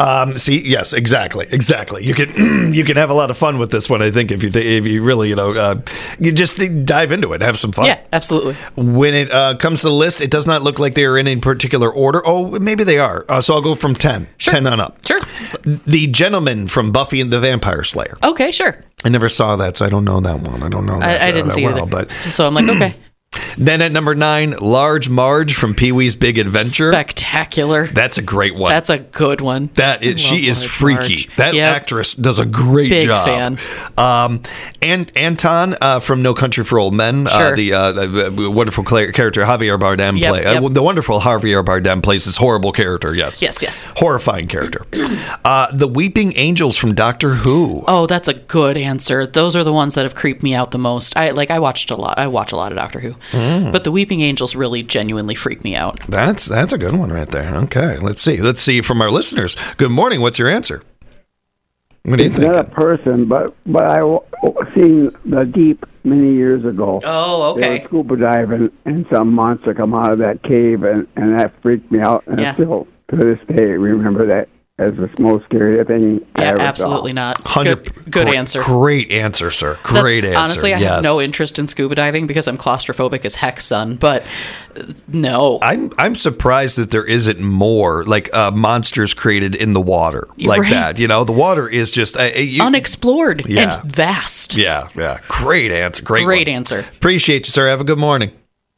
Speaker 1: Yes, exactly. You can you can have a lot of fun with this one. I think if you really you just dive into it, have some fun.
Speaker 4: Yeah, absolutely.
Speaker 1: When it comes to the list, it does not look like they are in any particular order. Oh, maybe they are. So I'll go from 10.
Speaker 4: Sure.
Speaker 1: 10 on up.
Speaker 4: Sure.
Speaker 1: The Gentleman from Buffy and the Vampire Slayer.
Speaker 4: Okay, sure.
Speaker 1: I never saw that, so I don't know that one. I don't know that,
Speaker 4: I didn't
Speaker 1: that
Speaker 4: see
Speaker 1: well,
Speaker 4: it.
Speaker 1: but
Speaker 4: So I'm like, okay.
Speaker 1: then at number 9, Large Marge from Pee-wee's Big Adventure.
Speaker 4: Spectacular.
Speaker 1: That's a great one.
Speaker 4: That's a good one.
Speaker 1: That is, she is
Speaker 4: Large
Speaker 1: freaky.
Speaker 4: Marge.
Speaker 1: That
Speaker 4: Yep.
Speaker 1: actress does a great
Speaker 4: Big
Speaker 1: job.
Speaker 4: fan.
Speaker 1: And Anton from No Country for Old Men,
Speaker 4: Sure.
Speaker 1: the wonderful character Javier Bardem
Speaker 4: Yep,
Speaker 1: play.
Speaker 4: yep.
Speaker 1: The wonderful Javier Bardem plays this horrible character. Yes.
Speaker 4: Yes.
Speaker 1: Horrifying character. The Weeping Angels from Doctor Who.
Speaker 4: Oh, that's a good answer. Those are the ones that have creeped me out the most. I watch a lot of Doctor Who. But the Weeping Angels really genuinely freak me out.
Speaker 1: That's a good one right there. Okay, let's see from our listeners. Good morning. What's your answer? What do you
Speaker 5: It's
Speaker 1: think?
Speaker 5: not a person, but I seen The Deep many years ago.
Speaker 4: Oh,
Speaker 5: They
Speaker 4: okay.
Speaker 5: were scuba diving, and some monster come out of that cave, and that freaked me out. And
Speaker 4: Yeah.
Speaker 5: I still, to this day, remember that as the most scary thing I
Speaker 4: Yeah,
Speaker 5: ever
Speaker 4: absolutely
Speaker 5: saw.
Speaker 4: not.
Speaker 1: 100
Speaker 4: Good answer.
Speaker 1: Great answer, sir.
Speaker 4: That's-
Speaker 1: Great answer.
Speaker 4: Honestly, I
Speaker 1: yes.
Speaker 4: have no interest in scuba diving because I'm claustrophobic as heck, son. But no.
Speaker 1: I'm surprised that there isn't more like monsters created in the water like
Speaker 4: Right.
Speaker 1: that. You know, the water is just
Speaker 4: Unexplored
Speaker 1: Yeah.
Speaker 4: and vast.
Speaker 1: Yeah. Great answer. Great one.
Speaker 4: answer.
Speaker 1: Appreciate you, sir. Have a good morning.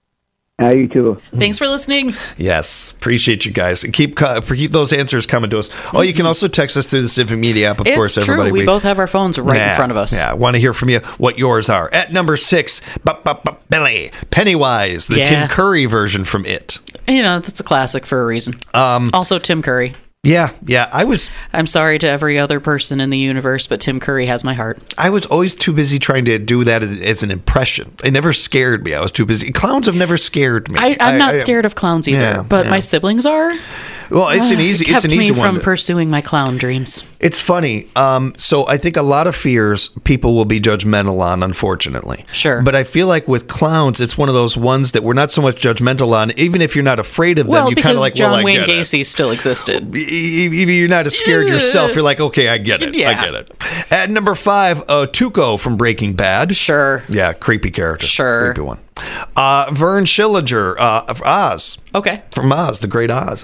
Speaker 5: You too.
Speaker 4: Thanks for listening.
Speaker 1: Yes, appreciate you guys. And keep those answers coming to us. Oh, you can also text us through the Civic Media app, of
Speaker 4: It's
Speaker 1: course.
Speaker 4: true.
Speaker 1: Everybody,
Speaker 4: We both have our phones right in front of us.
Speaker 1: Yeah, want to hear from you what yours are. At number 6, Billy Pennywise, the
Speaker 4: Yeah.
Speaker 1: Tim Curry version from It.
Speaker 4: You know, that's a classic for a reason. Also, Tim Curry.
Speaker 1: Yeah.
Speaker 4: I'm sorry to every other person in the universe, but Tim Curry has my heart.
Speaker 1: I was always too busy trying to do that as an impression. It never scared me. I was too busy. Clowns have never scared me.
Speaker 4: I'm not scared of clowns either,
Speaker 1: Yeah,
Speaker 4: but
Speaker 1: yeah.
Speaker 4: my siblings are.
Speaker 1: Well, it's an easy
Speaker 4: Kept me
Speaker 1: one.
Speaker 4: from pursuing my clown dreams.
Speaker 1: It's funny. So I think a lot of fears people will be judgmental on, unfortunately.
Speaker 4: Sure.
Speaker 1: But I feel like with clowns, it's one of those ones that we're not so much judgmental on. Even if you're not afraid of them,
Speaker 4: Well,
Speaker 1: you
Speaker 4: because
Speaker 1: kind of like,
Speaker 4: John
Speaker 1: well, I
Speaker 4: Wayne
Speaker 1: get it.
Speaker 4: Gacy still existed.
Speaker 1: Even you're not as scared yourself. You're like, okay, I get it. I
Speaker 4: Yeah.
Speaker 1: get it. At number 5, Tuco from Breaking Bad.
Speaker 4: Sure.
Speaker 1: Yeah, creepy character.
Speaker 4: Sure.
Speaker 1: Creepy one. Vern Schillinger of Oz.
Speaker 4: Okay.
Speaker 1: From Oz, the Great Oz.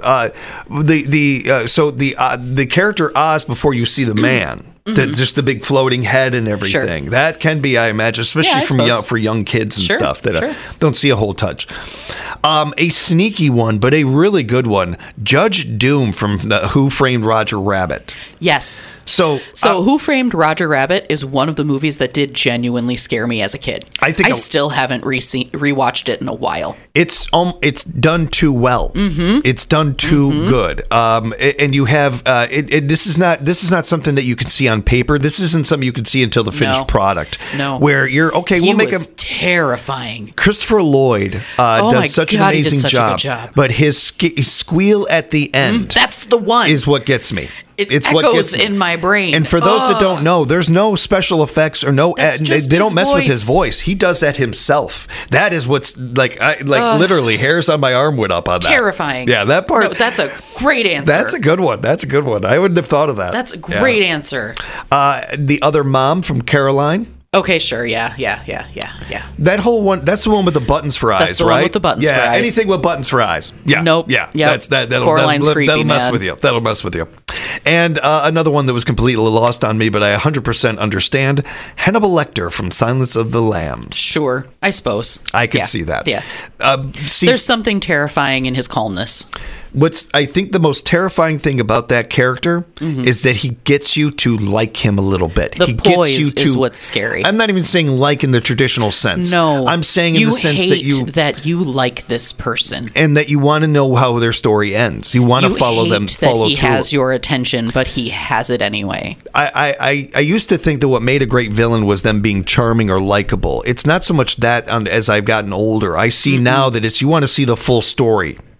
Speaker 1: The character Oz before you see the man. Just the big floating head and everything.
Speaker 4: Sure.
Speaker 1: That can be, I imagine, especially
Speaker 4: Yeah, I suppose.
Speaker 1: for young kids and
Speaker 4: Sure,
Speaker 1: stuff that
Speaker 4: sure.
Speaker 1: don't see a whole touch. A sneaky one, but a really good one. Judge Doom from Who Framed Roger Rabbit.
Speaker 4: Yes.
Speaker 1: So
Speaker 4: Who Framed Roger Rabbit is one of the movies that did genuinely scare me as a kid.
Speaker 1: I think
Speaker 4: I still haven't rewatched it in a while.
Speaker 1: it's done too well. Mm-hmm. It's done too good. And you have this is not something that you can see on paper. This isn't something you can see until the finished
Speaker 4: No.
Speaker 1: product.
Speaker 4: No.
Speaker 1: Where you're okay.
Speaker 4: He
Speaker 1: We'll make
Speaker 4: was
Speaker 1: a
Speaker 4: terrifying.
Speaker 1: Christopher Lloyd
Speaker 4: Oh my
Speaker 1: does such an
Speaker 4: God, he did
Speaker 1: amazing
Speaker 4: such a good
Speaker 1: job,
Speaker 4: job.
Speaker 1: but his squeal at the end
Speaker 4: That's the one.
Speaker 1: is what gets me.
Speaker 4: It
Speaker 1: what
Speaker 4: echoes
Speaker 1: gets me.
Speaker 4: in my brain.
Speaker 1: And for those that don't know, there's no special effects or no.
Speaker 4: That's
Speaker 1: They
Speaker 4: just
Speaker 1: don't
Speaker 4: his
Speaker 1: mess with his
Speaker 4: voice.
Speaker 1: voice. He does that himself. That is what's like. Literally, hairs on my arm went up on that.
Speaker 4: Terrifying.
Speaker 1: Yeah, that part.
Speaker 4: No, that's a great answer.
Speaker 1: That's a good one. That's a good one. I wouldn't have thought of that.
Speaker 4: That's a great answer.
Speaker 1: The other mom from Caroline.
Speaker 4: Okay, sure. Yeah.
Speaker 1: That whole one. That's the one with the buttons for eyes,
Speaker 4: That's the
Speaker 1: right?
Speaker 4: one with the buttons
Speaker 1: yeah,
Speaker 4: for eyes.
Speaker 1: anything with buttons for eyes. Yeah.
Speaker 4: Nope.
Speaker 1: Yeah.
Speaker 4: Yep.
Speaker 1: That's that.
Speaker 4: Coraline's creepy,
Speaker 1: that'll mess
Speaker 4: man.
Speaker 1: with you. That'll mess with you. And another one that was completely lost on me, but I 100% understand. Hannibal Lecter from Silence of the Lambs.
Speaker 4: Sure. I suppose.
Speaker 1: I could
Speaker 4: Yeah.
Speaker 1: see that.
Speaker 4: Yeah.
Speaker 1: See,
Speaker 4: There's something terrifying in his calmness.
Speaker 1: what's I think the most terrifying thing about that character is that he gets you to like him a little bit.
Speaker 4: Mm-hmm. The
Speaker 1: he gets
Speaker 4: poise
Speaker 1: you to,
Speaker 4: is what's scary.
Speaker 1: I'm not even saying like in the traditional sense.
Speaker 4: No.
Speaker 1: I'm saying in the sense that
Speaker 4: you like this person.
Speaker 1: and that you want to know how their story ends. You want to follow them,
Speaker 4: hate
Speaker 1: follow
Speaker 4: that he
Speaker 1: through.
Speaker 4: has your attention, but he has it anyway.
Speaker 1: I used to think that what made a great villain was them being charming or likable. It's not so much that as I've gotten older. I see now that it's you want to see the full story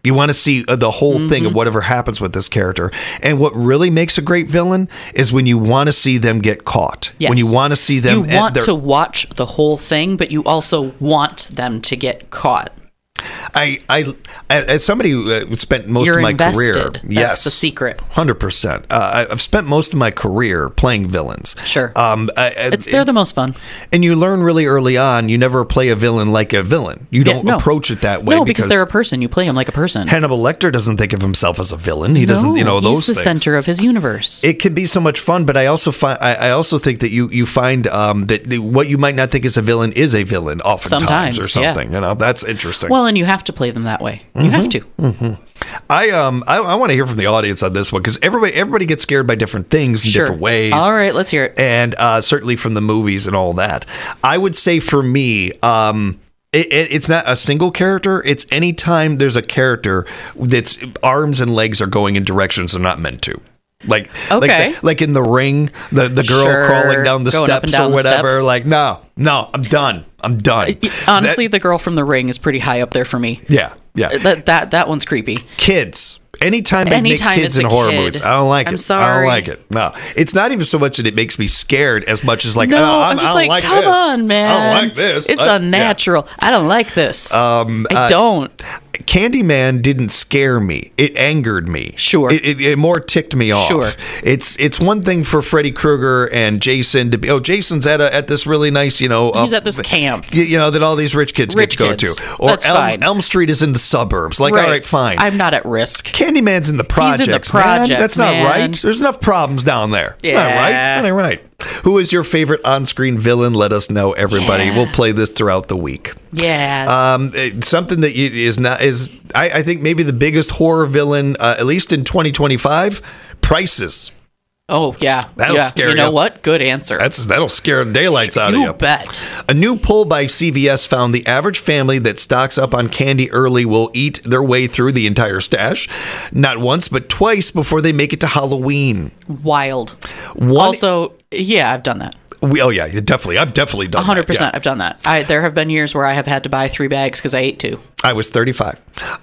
Speaker 1: You want to see the whole thing of whatever happens with this character. And what really makes a great villain is when you want to see them get caught.
Speaker 4: Yes.
Speaker 1: When you want to see them...
Speaker 4: You want to watch the whole thing, but you also want them to get caught.
Speaker 1: I as somebody who spent most
Speaker 4: You're
Speaker 1: of my
Speaker 4: invested.
Speaker 1: career...
Speaker 4: That's
Speaker 1: yes,
Speaker 4: the secret.
Speaker 1: 100%. I've spent most of my career playing villains.
Speaker 4: Sure. They're the most fun.
Speaker 1: And you learn really early on, you never play a villain like a villain. You don't approach it that way.
Speaker 4: No, because they're a person. You play them like a person.
Speaker 1: Hannibal Lecter doesn't think of himself as a villain. He doesn't, those
Speaker 4: he's the
Speaker 1: things.
Speaker 4: center of his universe.
Speaker 1: It can be so much fun, but I also think that you find that what you might not think is a villain is a villain oftentimes
Speaker 4: Sometimes,
Speaker 1: or something. That's interesting.
Speaker 4: Well, and you have to play them that way. You have to.
Speaker 1: I want to hear from the audience on this one because everybody gets scared by different things in different ways.
Speaker 4: All right, let's hear it.
Speaker 1: And certainly from the movies and all that. I would say for me, it's not a single character. It's anytime there's a character that's arms and legs are going in directions they're not meant to. Like in The Ring, the girl crawling down the steps or whatever. Like, no, I'm done.
Speaker 4: Honestly, the girl from The Ring is pretty high up there for me.
Speaker 1: Yeah.
Speaker 4: That one's creepy.
Speaker 1: Kids. Anytime they make kids in horror movies, I don't like it.
Speaker 4: I'm sorry.
Speaker 1: I don't like it. No. It's not even so much that it makes me scared as much as like,
Speaker 4: I'm just like, come on, man.
Speaker 1: I don't like this.
Speaker 4: It's unnatural. I don't like this. I don't.
Speaker 1: Candyman didn't scare me. It angered me.
Speaker 4: Sure.
Speaker 1: It more ticked me off.
Speaker 4: Sure.
Speaker 1: It's one thing for Freddy Krueger and Jason to be, Jason's at this really nice, he's
Speaker 4: at this camp.
Speaker 1: That all these rich kids get to go to. Or
Speaker 4: That's fine.
Speaker 1: Elm Street is in the suburbs. Like,
Speaker 4: Right.
Speaker 1: all right, fine.
Speaker 4: I'm not at risk.
Speaker 1: Candyman's in the projects,
Speaker 4: He's in the projects,
Speaker 1: man. That's not
Speaker 4: man.
Speaker 1: right. There's enough problems down there. It's
Speaker 4: Yeah.
Speaker 1: not right. It's not right. Who is your favorite on-screen villain? Let us know, everybody.
Speaker 4: Yeah.
Speaker 1: We'll play this throughout the week.
Speaker 4: Yeah.
Speaker 1: Something that I think maybe the biggest horror villain, at least in 2025, Prices.
Speaker 4: Oh, yeah.
Speaker 1: That'll scare you.
Speaker 4: You know what? Good answer.
Speaker 1: That'll scare the daylights out of you.
Speaker 4: You bet.
Speaker 1: A new poll by CVS found the average family that stocks up on candy early will eat their way through the entire stash, not once but twice before they make it to Halloween.
Speaker 4: Wild. Also, yeah, I've done that.
Speaker 1: Definitely. I've definitely done
Speaker 4: 100%.
Speaker 1: that. Yeah.
Speaker 4: I've done that. There have been years where I have had to buy 3 bags because I ate 2.
Speaker 1: I was 35.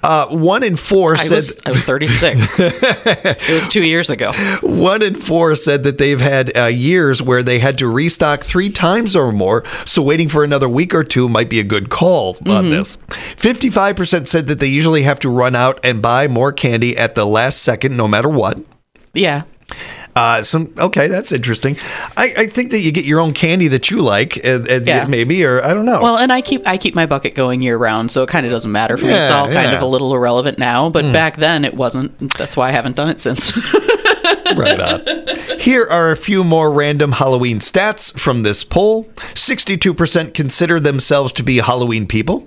Speaker 1: 1 in 4 said...
Speaker 4: I was 36. It was 2 years ago.
Speaker 1: 1 in 4 said that they've had years where they had to restock 3 times or more, so waiting for another week or 2 might be a good call on this. 55% said that they usually have to run out and buy more candy at the last second, no matter what.
Speaker 4: Yeah.
Speaker 1: Okay, that's interesting. I think that you get your own candy that you like,
Speaker 4: Yeah.
Speaker 1: maybe, or I don't know.
Speaker 4: Well, and I keep my bucket going year round, so it kind of doesn't matter for me. It's
Speaker 1: Yeah,
Speaker 4: all kind
Speaker 1: yeah.
Speaker 4: of a little irrelevant now, but back then it wasn't. That's why I haven't done it since.
Speaker 1: Right on. Here are a few more random Halloween stats from this poll. 62% consider themselves to be Halloween people.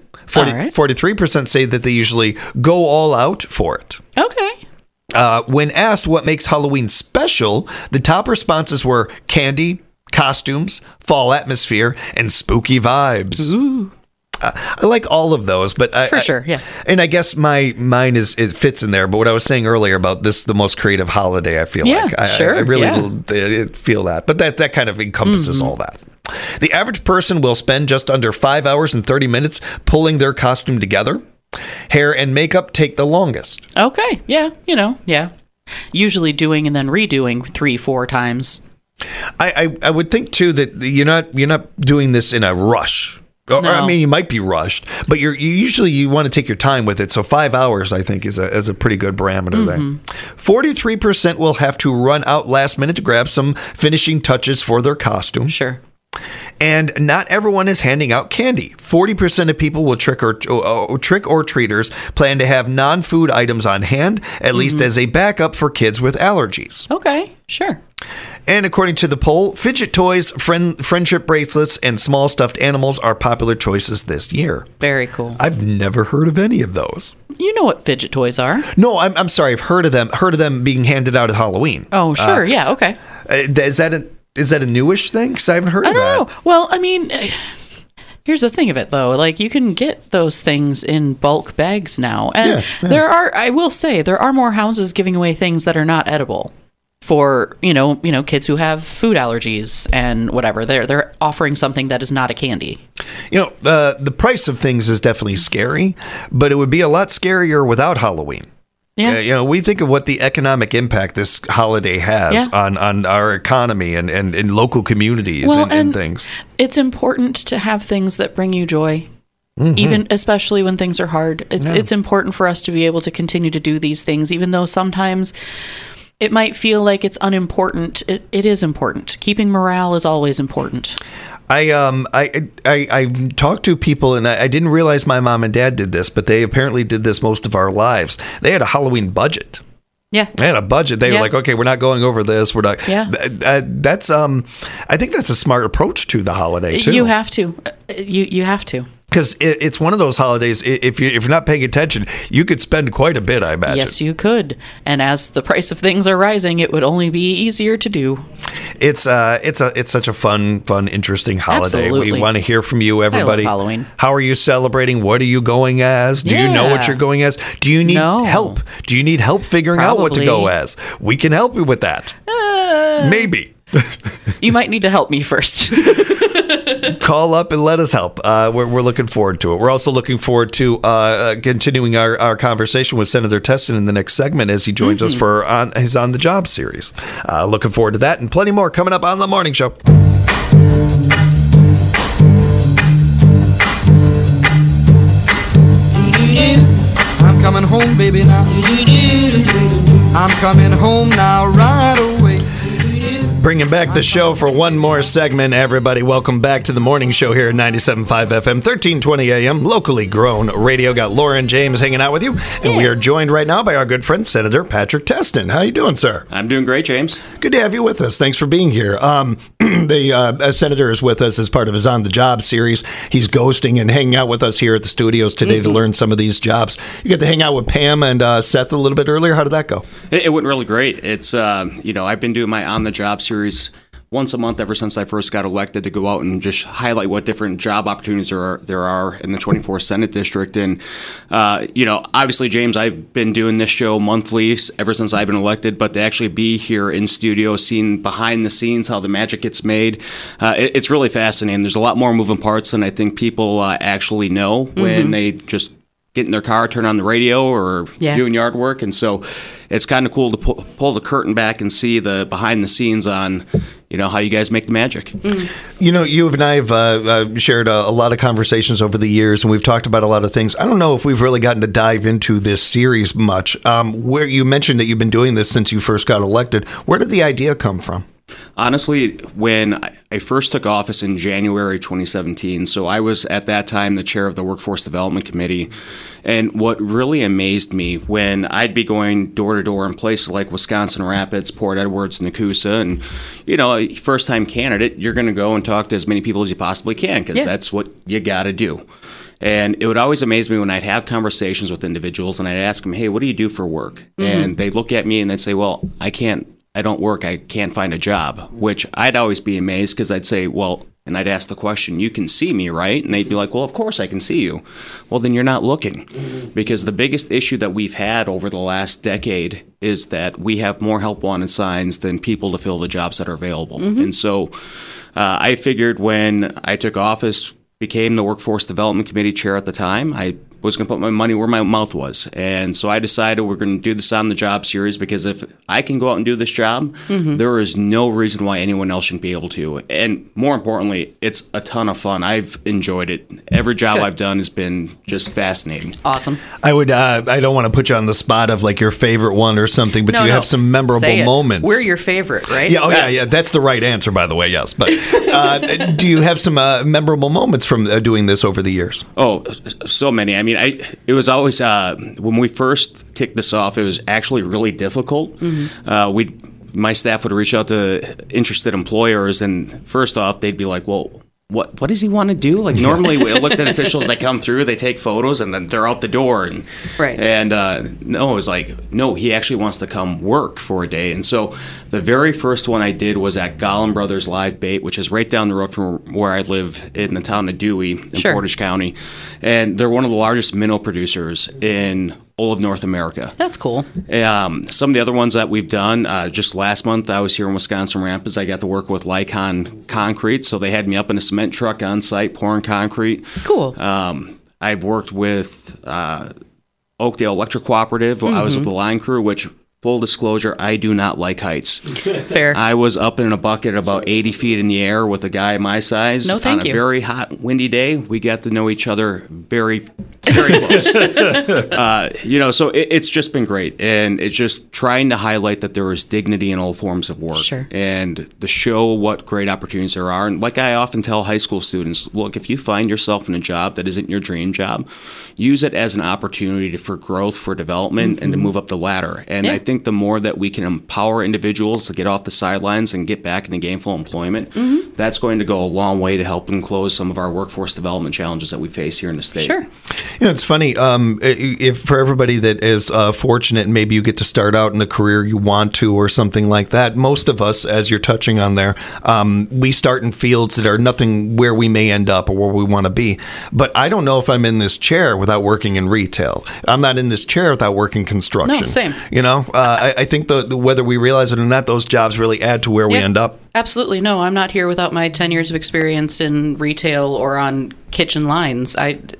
Speaker 1: 43% say that they usually go all out for it.
Speaker 4: Okay.
Speaker 1: When asked what makes Halloween special, the top responses were candy, costumes, fall atmosphere, and spooky vibes.
Speaker 4: Ooh.
Speaker 1: I like all of those, but
Speaker 4: For sure, yeah.
Speaker 1: And I guess mine it fits in there. But what I was saying earlier about this, the most creative holiday, I feel like
Speaker 4: sure,
Speaker 1: I really feel that. But that kind of encompasses all that. The average person will spend just under 5 hours and 30 minutes pulling their costume together. Hair and makeup take the longest.
Speaker 4: Okay. Yeah. Yeah. Usually doing and then redoing 3-4 times.
Speaker 1: I would think too that you're not doing this in a rush. Or,
Speaker 4: No.
Speaker 1: I mean, you might be rushed, but you usually want to take your time with it. So 5 hours, I think, is a pretty good parameter there. 43% will have to run out last minute to grab some finishing touches for their costume.
Speaker 4: Sure.
Speaker 1: And not everyone is handing out candy. 40% of people will trick or treaters plan to have non-food items on hand, at least as a backup for kids with allergies.
Speaker 4: Okay. Sure.
Speaker 1: And according to the poll, fidget toys, friendship bracelets, and small stuffed animals are popular choices this year.
Speaker 4: Very cool.
Speaker 1: I've never heard of any of those.
Speaker 4: You know what fidget toys are?
Speaker 1: No, I'm sorry. I've heard of them. Heard of them being handed out at Halloween.
Speaker 4: Oh, sure. Yeah. Okay.
Speaker 1: Is that a newish thing? Because I haven't heard of that.
Speaker 4: I don't know. Well, I mean, here's the thing of it, though. Like, you can get those things in bulk bags now. And
Speaker 1: Yeah.
Speaker 4: I will say, there are more houses giving away things that are not edible. for kids who have food allergies and whatever. They're offering something that is not a candy.
Speaker 1: The price of things is definitely scary, but it would be a lot scarier without Halloween.
Speaker 4: Yeah.
Speaker 1: We think of what the economic impact this holiday has on our economy and in local communities and things.
Speaker 4: It's important to have things that bring you joy. Even especially when things are hard. It's important for us to be able to continue to do these things, even though sometimes it might feel like it's unimportant. It is important. Keeping morale is always important.
Speaker 1: I talked to people, and I didn't realize my mom and dad did this, but they apparently did this most of our lives. They had a Halloween budget.
Speaker 4: Yeah.
Speaker 1: They had a budget. They were like, okay, we're not going over this. We're not.
Speaker 4: Yeah.
Speaker 1: That's I think that's a smart approach to the holiday too.
Speaker 4: You have to. You have to.
Speaker 1: Because it's one of those holidays, if you're not paying attention, you could spend quite a bit, I imagine.
Speaker 4: Yes, you could. And as the price of things are rising, it would only be easier to do.
Speaker 1: It's such a fun, interesting holiday.
Speaker 4: Absolutely.
Speaker 1: We want to hear from you, everybody.
Speaker 4: I love Halloween.
Speaker 1: How are you celebrating? What are you going as? Do you know what you're going as? Do you need help? Do you need help figuring out what to go as? We can help you with that. Maybe.
Speaker 4: You might need to help me first.
Speaker 1: Call up and let us help. We're looking forward to it. We're also looking forward to continuing our conversation with Senator Testin in the next segment as he joins us for his On the Job series. Looking forward to that and plenty more coming up on The Morning Show.
Speaker 6: I'm coming home, baby, now. I'm coming home now right away.
Speaker 1: Bringing back the show for one more segment, everybody. Welcome back to the morning show here at 97.5 FM, 1320 AM, locally grown radio. Got Laura and James hanging out with you, and we are joined right now by our good friend, Senator Patrick Testin. How you doing, sir?
Speaker 7: I'm doing great, James.
Speaker 1: Good to have you with us. Thanks for being here. The senator is with us as part of his On the Job series. He's ghosting and hanging out with us here at the studios today to learn some of these jobs. You got to hang out with Pam and Seth a little bit earlier. How did that go?
Speaker 7: It went really great. It's, I've been doing my On the Job series once a month ever since I first got elected to go out and just highlight what different job opportunities there are in the 24th Senate District. And, obviously, James, I've been doing this show monthly ever since I've been elected, but to actually be here in studio, seeing behind the scenes how the magic gets made, it's really fascinating. There's a lot more moving parts than I think people actually know when they just get in their car, turn on the radio, or doing yard work. And so it's kind of cool to pull the curtain back and see the behind the scenes on, how you guys make the magic.
Speaker 1: You and I have shared a lot of conversations over the years, and we've talked about a lot of things. I don't know if we've really gotten to dive into this series much. Where you mentioned that you've been doing this since you first got elected. Where did the idea come from?
Speaker 7: Honestly, when I first took office in January 2017, so I was at that time the chair of the Workforce Development Committee, and what really amazed me when I'd be going door to door in places like Wisconsin Rapids, Port Edwards, Nakusa, and first-time candidate, you're going to go and talk to as many people as you possibly can because that's what you got to do. And it would always amaze me when I'd have conversations with individuals and I'd ask them, hey, what do you do for work? And they'd look at me and they'd say, well, I don't work, I can't find a job, which I'd always be amazed because I'd say, well, and I'd ask the question, you can see me, right? And they'd be like, well, of course I can see you. Well, then you're not looking. Because the biggest issue that we've had over the last decade is that we have more help wanted signs than people to fill the jobs that are available. And so I figured when I took office, became the Workforce Development Committee chair at the time, I was going to put my money where my mouth was. And so I decided we're going to do this On the Job series because if I can go out and do this job, there is no reason why anyone else shouldn't be able to. And more importantly, it's a ton of fun. I've enjoyed it. Every job I've done has been just fascinating.
Speaker 4: Awesome.
Speaker 1: I don't want to put you on the spot of like your favorite one or something, but do you have some memorable moments?
Speaker 4: We're your favorite, right?
Speaker 1: Yeah, yeah. That's the right answer, by the way, yes. But do you have some memorable moments from doing this over the years?
Speaker 7: Oh, so many. I mean, it was always, when we first kicked this off, it was actually really difficult. My staff would reach out to interested employers, and first off, they'd be like, well, what does he want to do? Like normally we elected officials, they come through, they take photos, and then they're out the door. And no, it was like, no, he actually wants to come work for a day. And so the very first one I did was at Gollum Brothers Live Bait, which is right down the road from where I live in the town of Dewey in Portage County. And they're one of the largest minnow producers in all of North America.
Speaker 4: That's cool.
Speaker 7: Some of the other ones that we've done, just last month I was here in Wisconsin Rapids. I got to work with Lycon Concrete, so they had me up in a cement truck on site pouring concrete.
Speaker 4: Cool.
Speaker 7: I've worked with Oakdale Electric Cooperative. I was with the line crew, which, full disclosure, I do not like heights.
Speaker 4: Fair.
Speaker 7: I was up in a bucket about 80 feet in the air with a guy my size.
Speaker 4: No, thank
Speaker 7: on
Speaker 4: you.
Speaker 7: a very hot, windy day. We got to know each other very, very close. So it's just been great. And it's just trying to highlight that there is dignity in all forms of work.
Speaker 4: Sure.
Speaker 7: And to show what great opportunities there are. And like I often tell high school students, look, if you find yourself in a job that isn't your dream job, use it as an opportunity for growth, for development, and to move up the ladder. And I think the more that we can empower individuals to get off the sidelines and get back into gainful employment, that's going to go a long way to helping close some of our workforce development challenges that we face here in the state.
Speaker 4: Sure.
Speaker 1: It's funny. If for everybody that is fortunate, and maybe you get to start out in the career you want to or something like that, most of us, as you're touching on there, we start in fields that are nothing where we may end up or where we want to be. But I don't know if I'm in this chair without working in retail. I'm not in this chair without working construction.
Speaker 4: No, same.
Speaker 1: I think whether we realize it or not, those jobs really add to where we end up.
Speaker 4: Absolutely. No, I'm not here without my 10 years of experience in retail or on kitchen lines.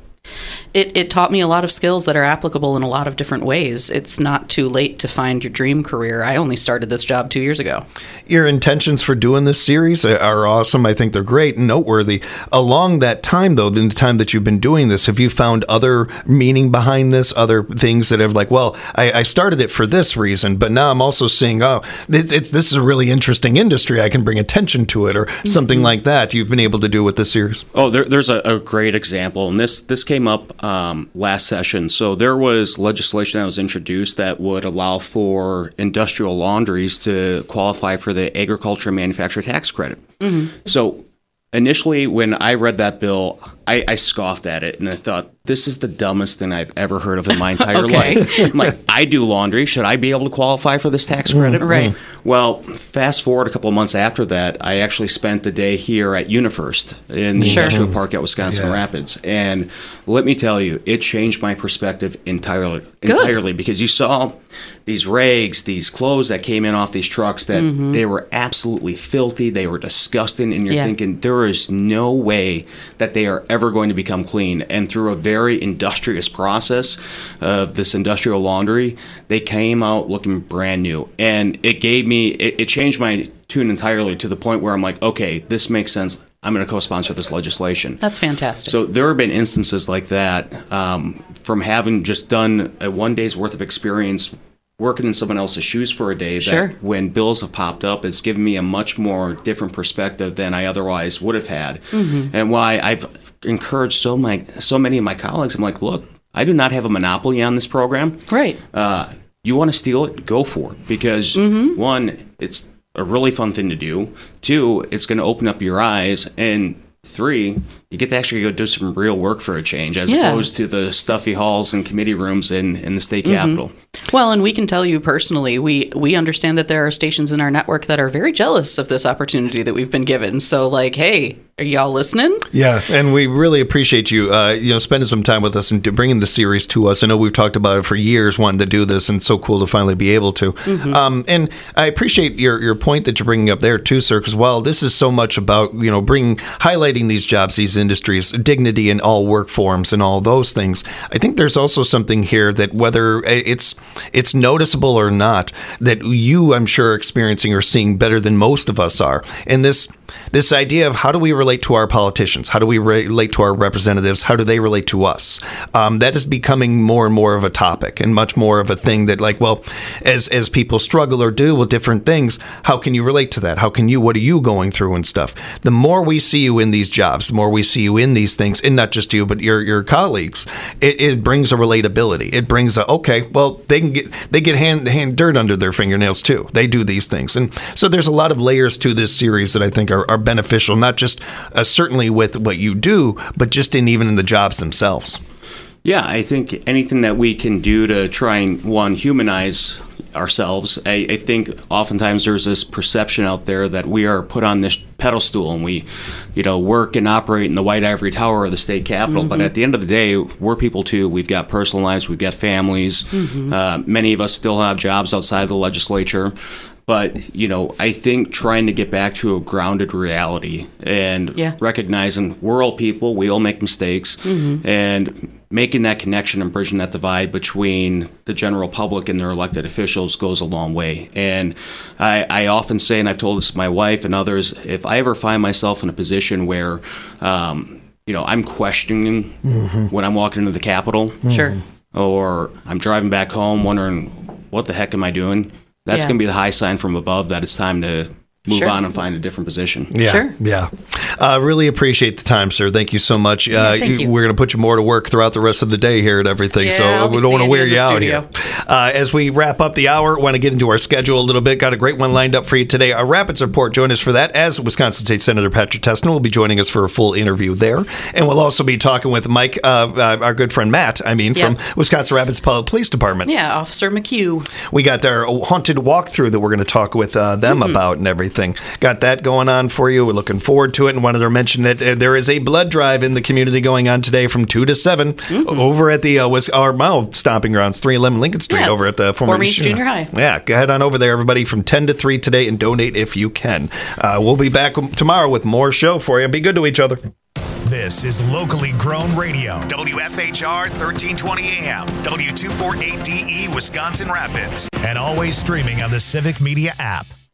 Speaker 4: It taught me a lot of skills that are applicable in a lot of different ways. It's not too late to find your dream career. I only started this job 2 years ago.
Speaker 1: Your intentions for doing this series are awesome. I think they're great and noteworthy. Along that time, though, in the time that you've been doing this, have you found other meaning behind this, other things that have like, well, I started it for this reason, but now I'm also seeing, this is a really interesting industry. I can bring attention to it or something like that you've been able to do with this series?
Speaker 7: Oh, there's a great example, and this came up last session. So there was legislation that was introduced that would allow for industrial laundries to qualify for the agriculture and manufacturer tax credit. So initially, when I read that bill, I scoffed at it, and I thought, this is the dumbest thing I've ever heard of in my entire life. I'm like, I do laundry. Should I be able to qualify for this tax credit?
Speaker 4: Right.
Speaker 7: Well, fast forward a couple of months after that, I actually spent the day here at UniFirst in the industrial park at Wisconsin Rapids. And let me tell you, it changed my perspective entirely because you saw these rags, these clothes that came in off these trucks that they were absolutely filthy. They were disgusting. And you're thinking, there is no way that they are ever going to become clean. And through a very industrious process of this industrial laundry, they came out looking brand new. And it gave me, it changed my tune entirely to the point where I'm like, okay, this makes sense. I'm going to co-sponsor this legislation.
Speaker 4: That's fantastic.
Speaker 7: So there have been instances like that from having just done a 1 day's worth of experience working in someone else's shoes for a day, that when bills have popped up, it's given me a much more different perspective than I otherwise would have had. And why I've encouraged so many of my colleagues, I'm like, look, I do not have a monopoly on this program.
Speaker 4: Right.
Speaker 7: You want to steal it? Go for it. Because one, it's a really fun thing to do. Two, it's going to open up your eyes. And three, you get to actually go do some real work for a change, as opposed to the stuffy halls and committee rooms in the state capitol.
Speaker 4: Well, and we can tell you personally, we understand that there are stations in our network that are very jealous of this opportunity that we've been given. So, like, hey, are y'all listening?
Speaker 1: Yeah, and we really appreciate you, spending some time with us and bringing the series to us. I know we've talked about it for years, wanting to do this, and it's so cool to finally be able to. And I appreciate your point that you're bringing up there too, sir, because while this is so much about highlighting these jobs, these industries, dignity in all work forms, and all those things, I think there's also something here that whether it's noticeable or not, that you, I'm sure, are experiencing or seeing better than most of us are, and this idea of how do we relate to our politicians? How do we relate to our representatives? How do they relate to us? That is becoming more and more of a topic and much more of a thing that, like, well, as people struggle or deal with different things, how can you relate to that? What are you going through and stuff? The more we see you in these jobs, the more we see you in these things, and not just you, but your colleagues, it brings a relatability. It brings they get hand dirt under their fingernails too. They do these things. And so there's a lot of layers to this series that I think are beneficial, not just certainly with what you do, but just even in the jobs themselves.
Speaker 7: Yeah, I think anything that we can do to try and, one, humanize ourselves. I think oftentimes there's this perception out there that we are put on this pedestal and we, work and operate in the White Ivory Tower of the state capitol. But at the end of the day, we're people too. We've got personal lives. We've got families. Many of us still have jobs outside of the legislature. But, I think trying to get back to a grounded reality and recognizing we're all people, we all make mistakes, and making that connection and bridging that divide between the general public and their elected officials goes a long way. And I often say, and I've told this to my wife and others, if I ever find myself in a position where, I'm questioning when I'm walking into the Capitol, or I'm driving back home wondering, what the heck am I doing? That's going to be the high sign from above that it's time to move on and find a different position.
Speaker 1: Yeah. Really appreciate the time, sir. Thank you so much.
Speaker 4: Thank you.
Speaker 1: We're going to put you more to work throughout the rest of the day here and everything, so we don't want to wear you out here. As we wrap up the hour, want to get into our schedule a little bit. Got a great one lined up for you today. Our Rapids Report, join us for that, as Wisconsin State Senator Patrick Tessner will be joining us for a full interview there. And we'll also be talking with Mike, our good friend Matt, from Wisconsin Rapids Public Police Department.
Speaker 4: Yeah, Officer McHugh.
Speaker 1: We got our haunted walkthrough that we're going to talk with them about and everything. Got that going on for you. We're looking forward to it, and wanted to mention that there is a blood drive in the community going on today from 2 to 7 over at the our mile stomping grounds, 311 Lincoln Street, over at the former
Speaker 4: East Junior High.
Speaker 1: Yeah, go ahead on over there, everybody, from 10 to 3 today, and donate if you can. We'll be back tomorrow with more show for you. Be good to each other.
Speaker 8: This is locally grown radio. WFHR 1320 AM, W248DE, Wisconsin Rapids. And always streaming on the Civic Media app.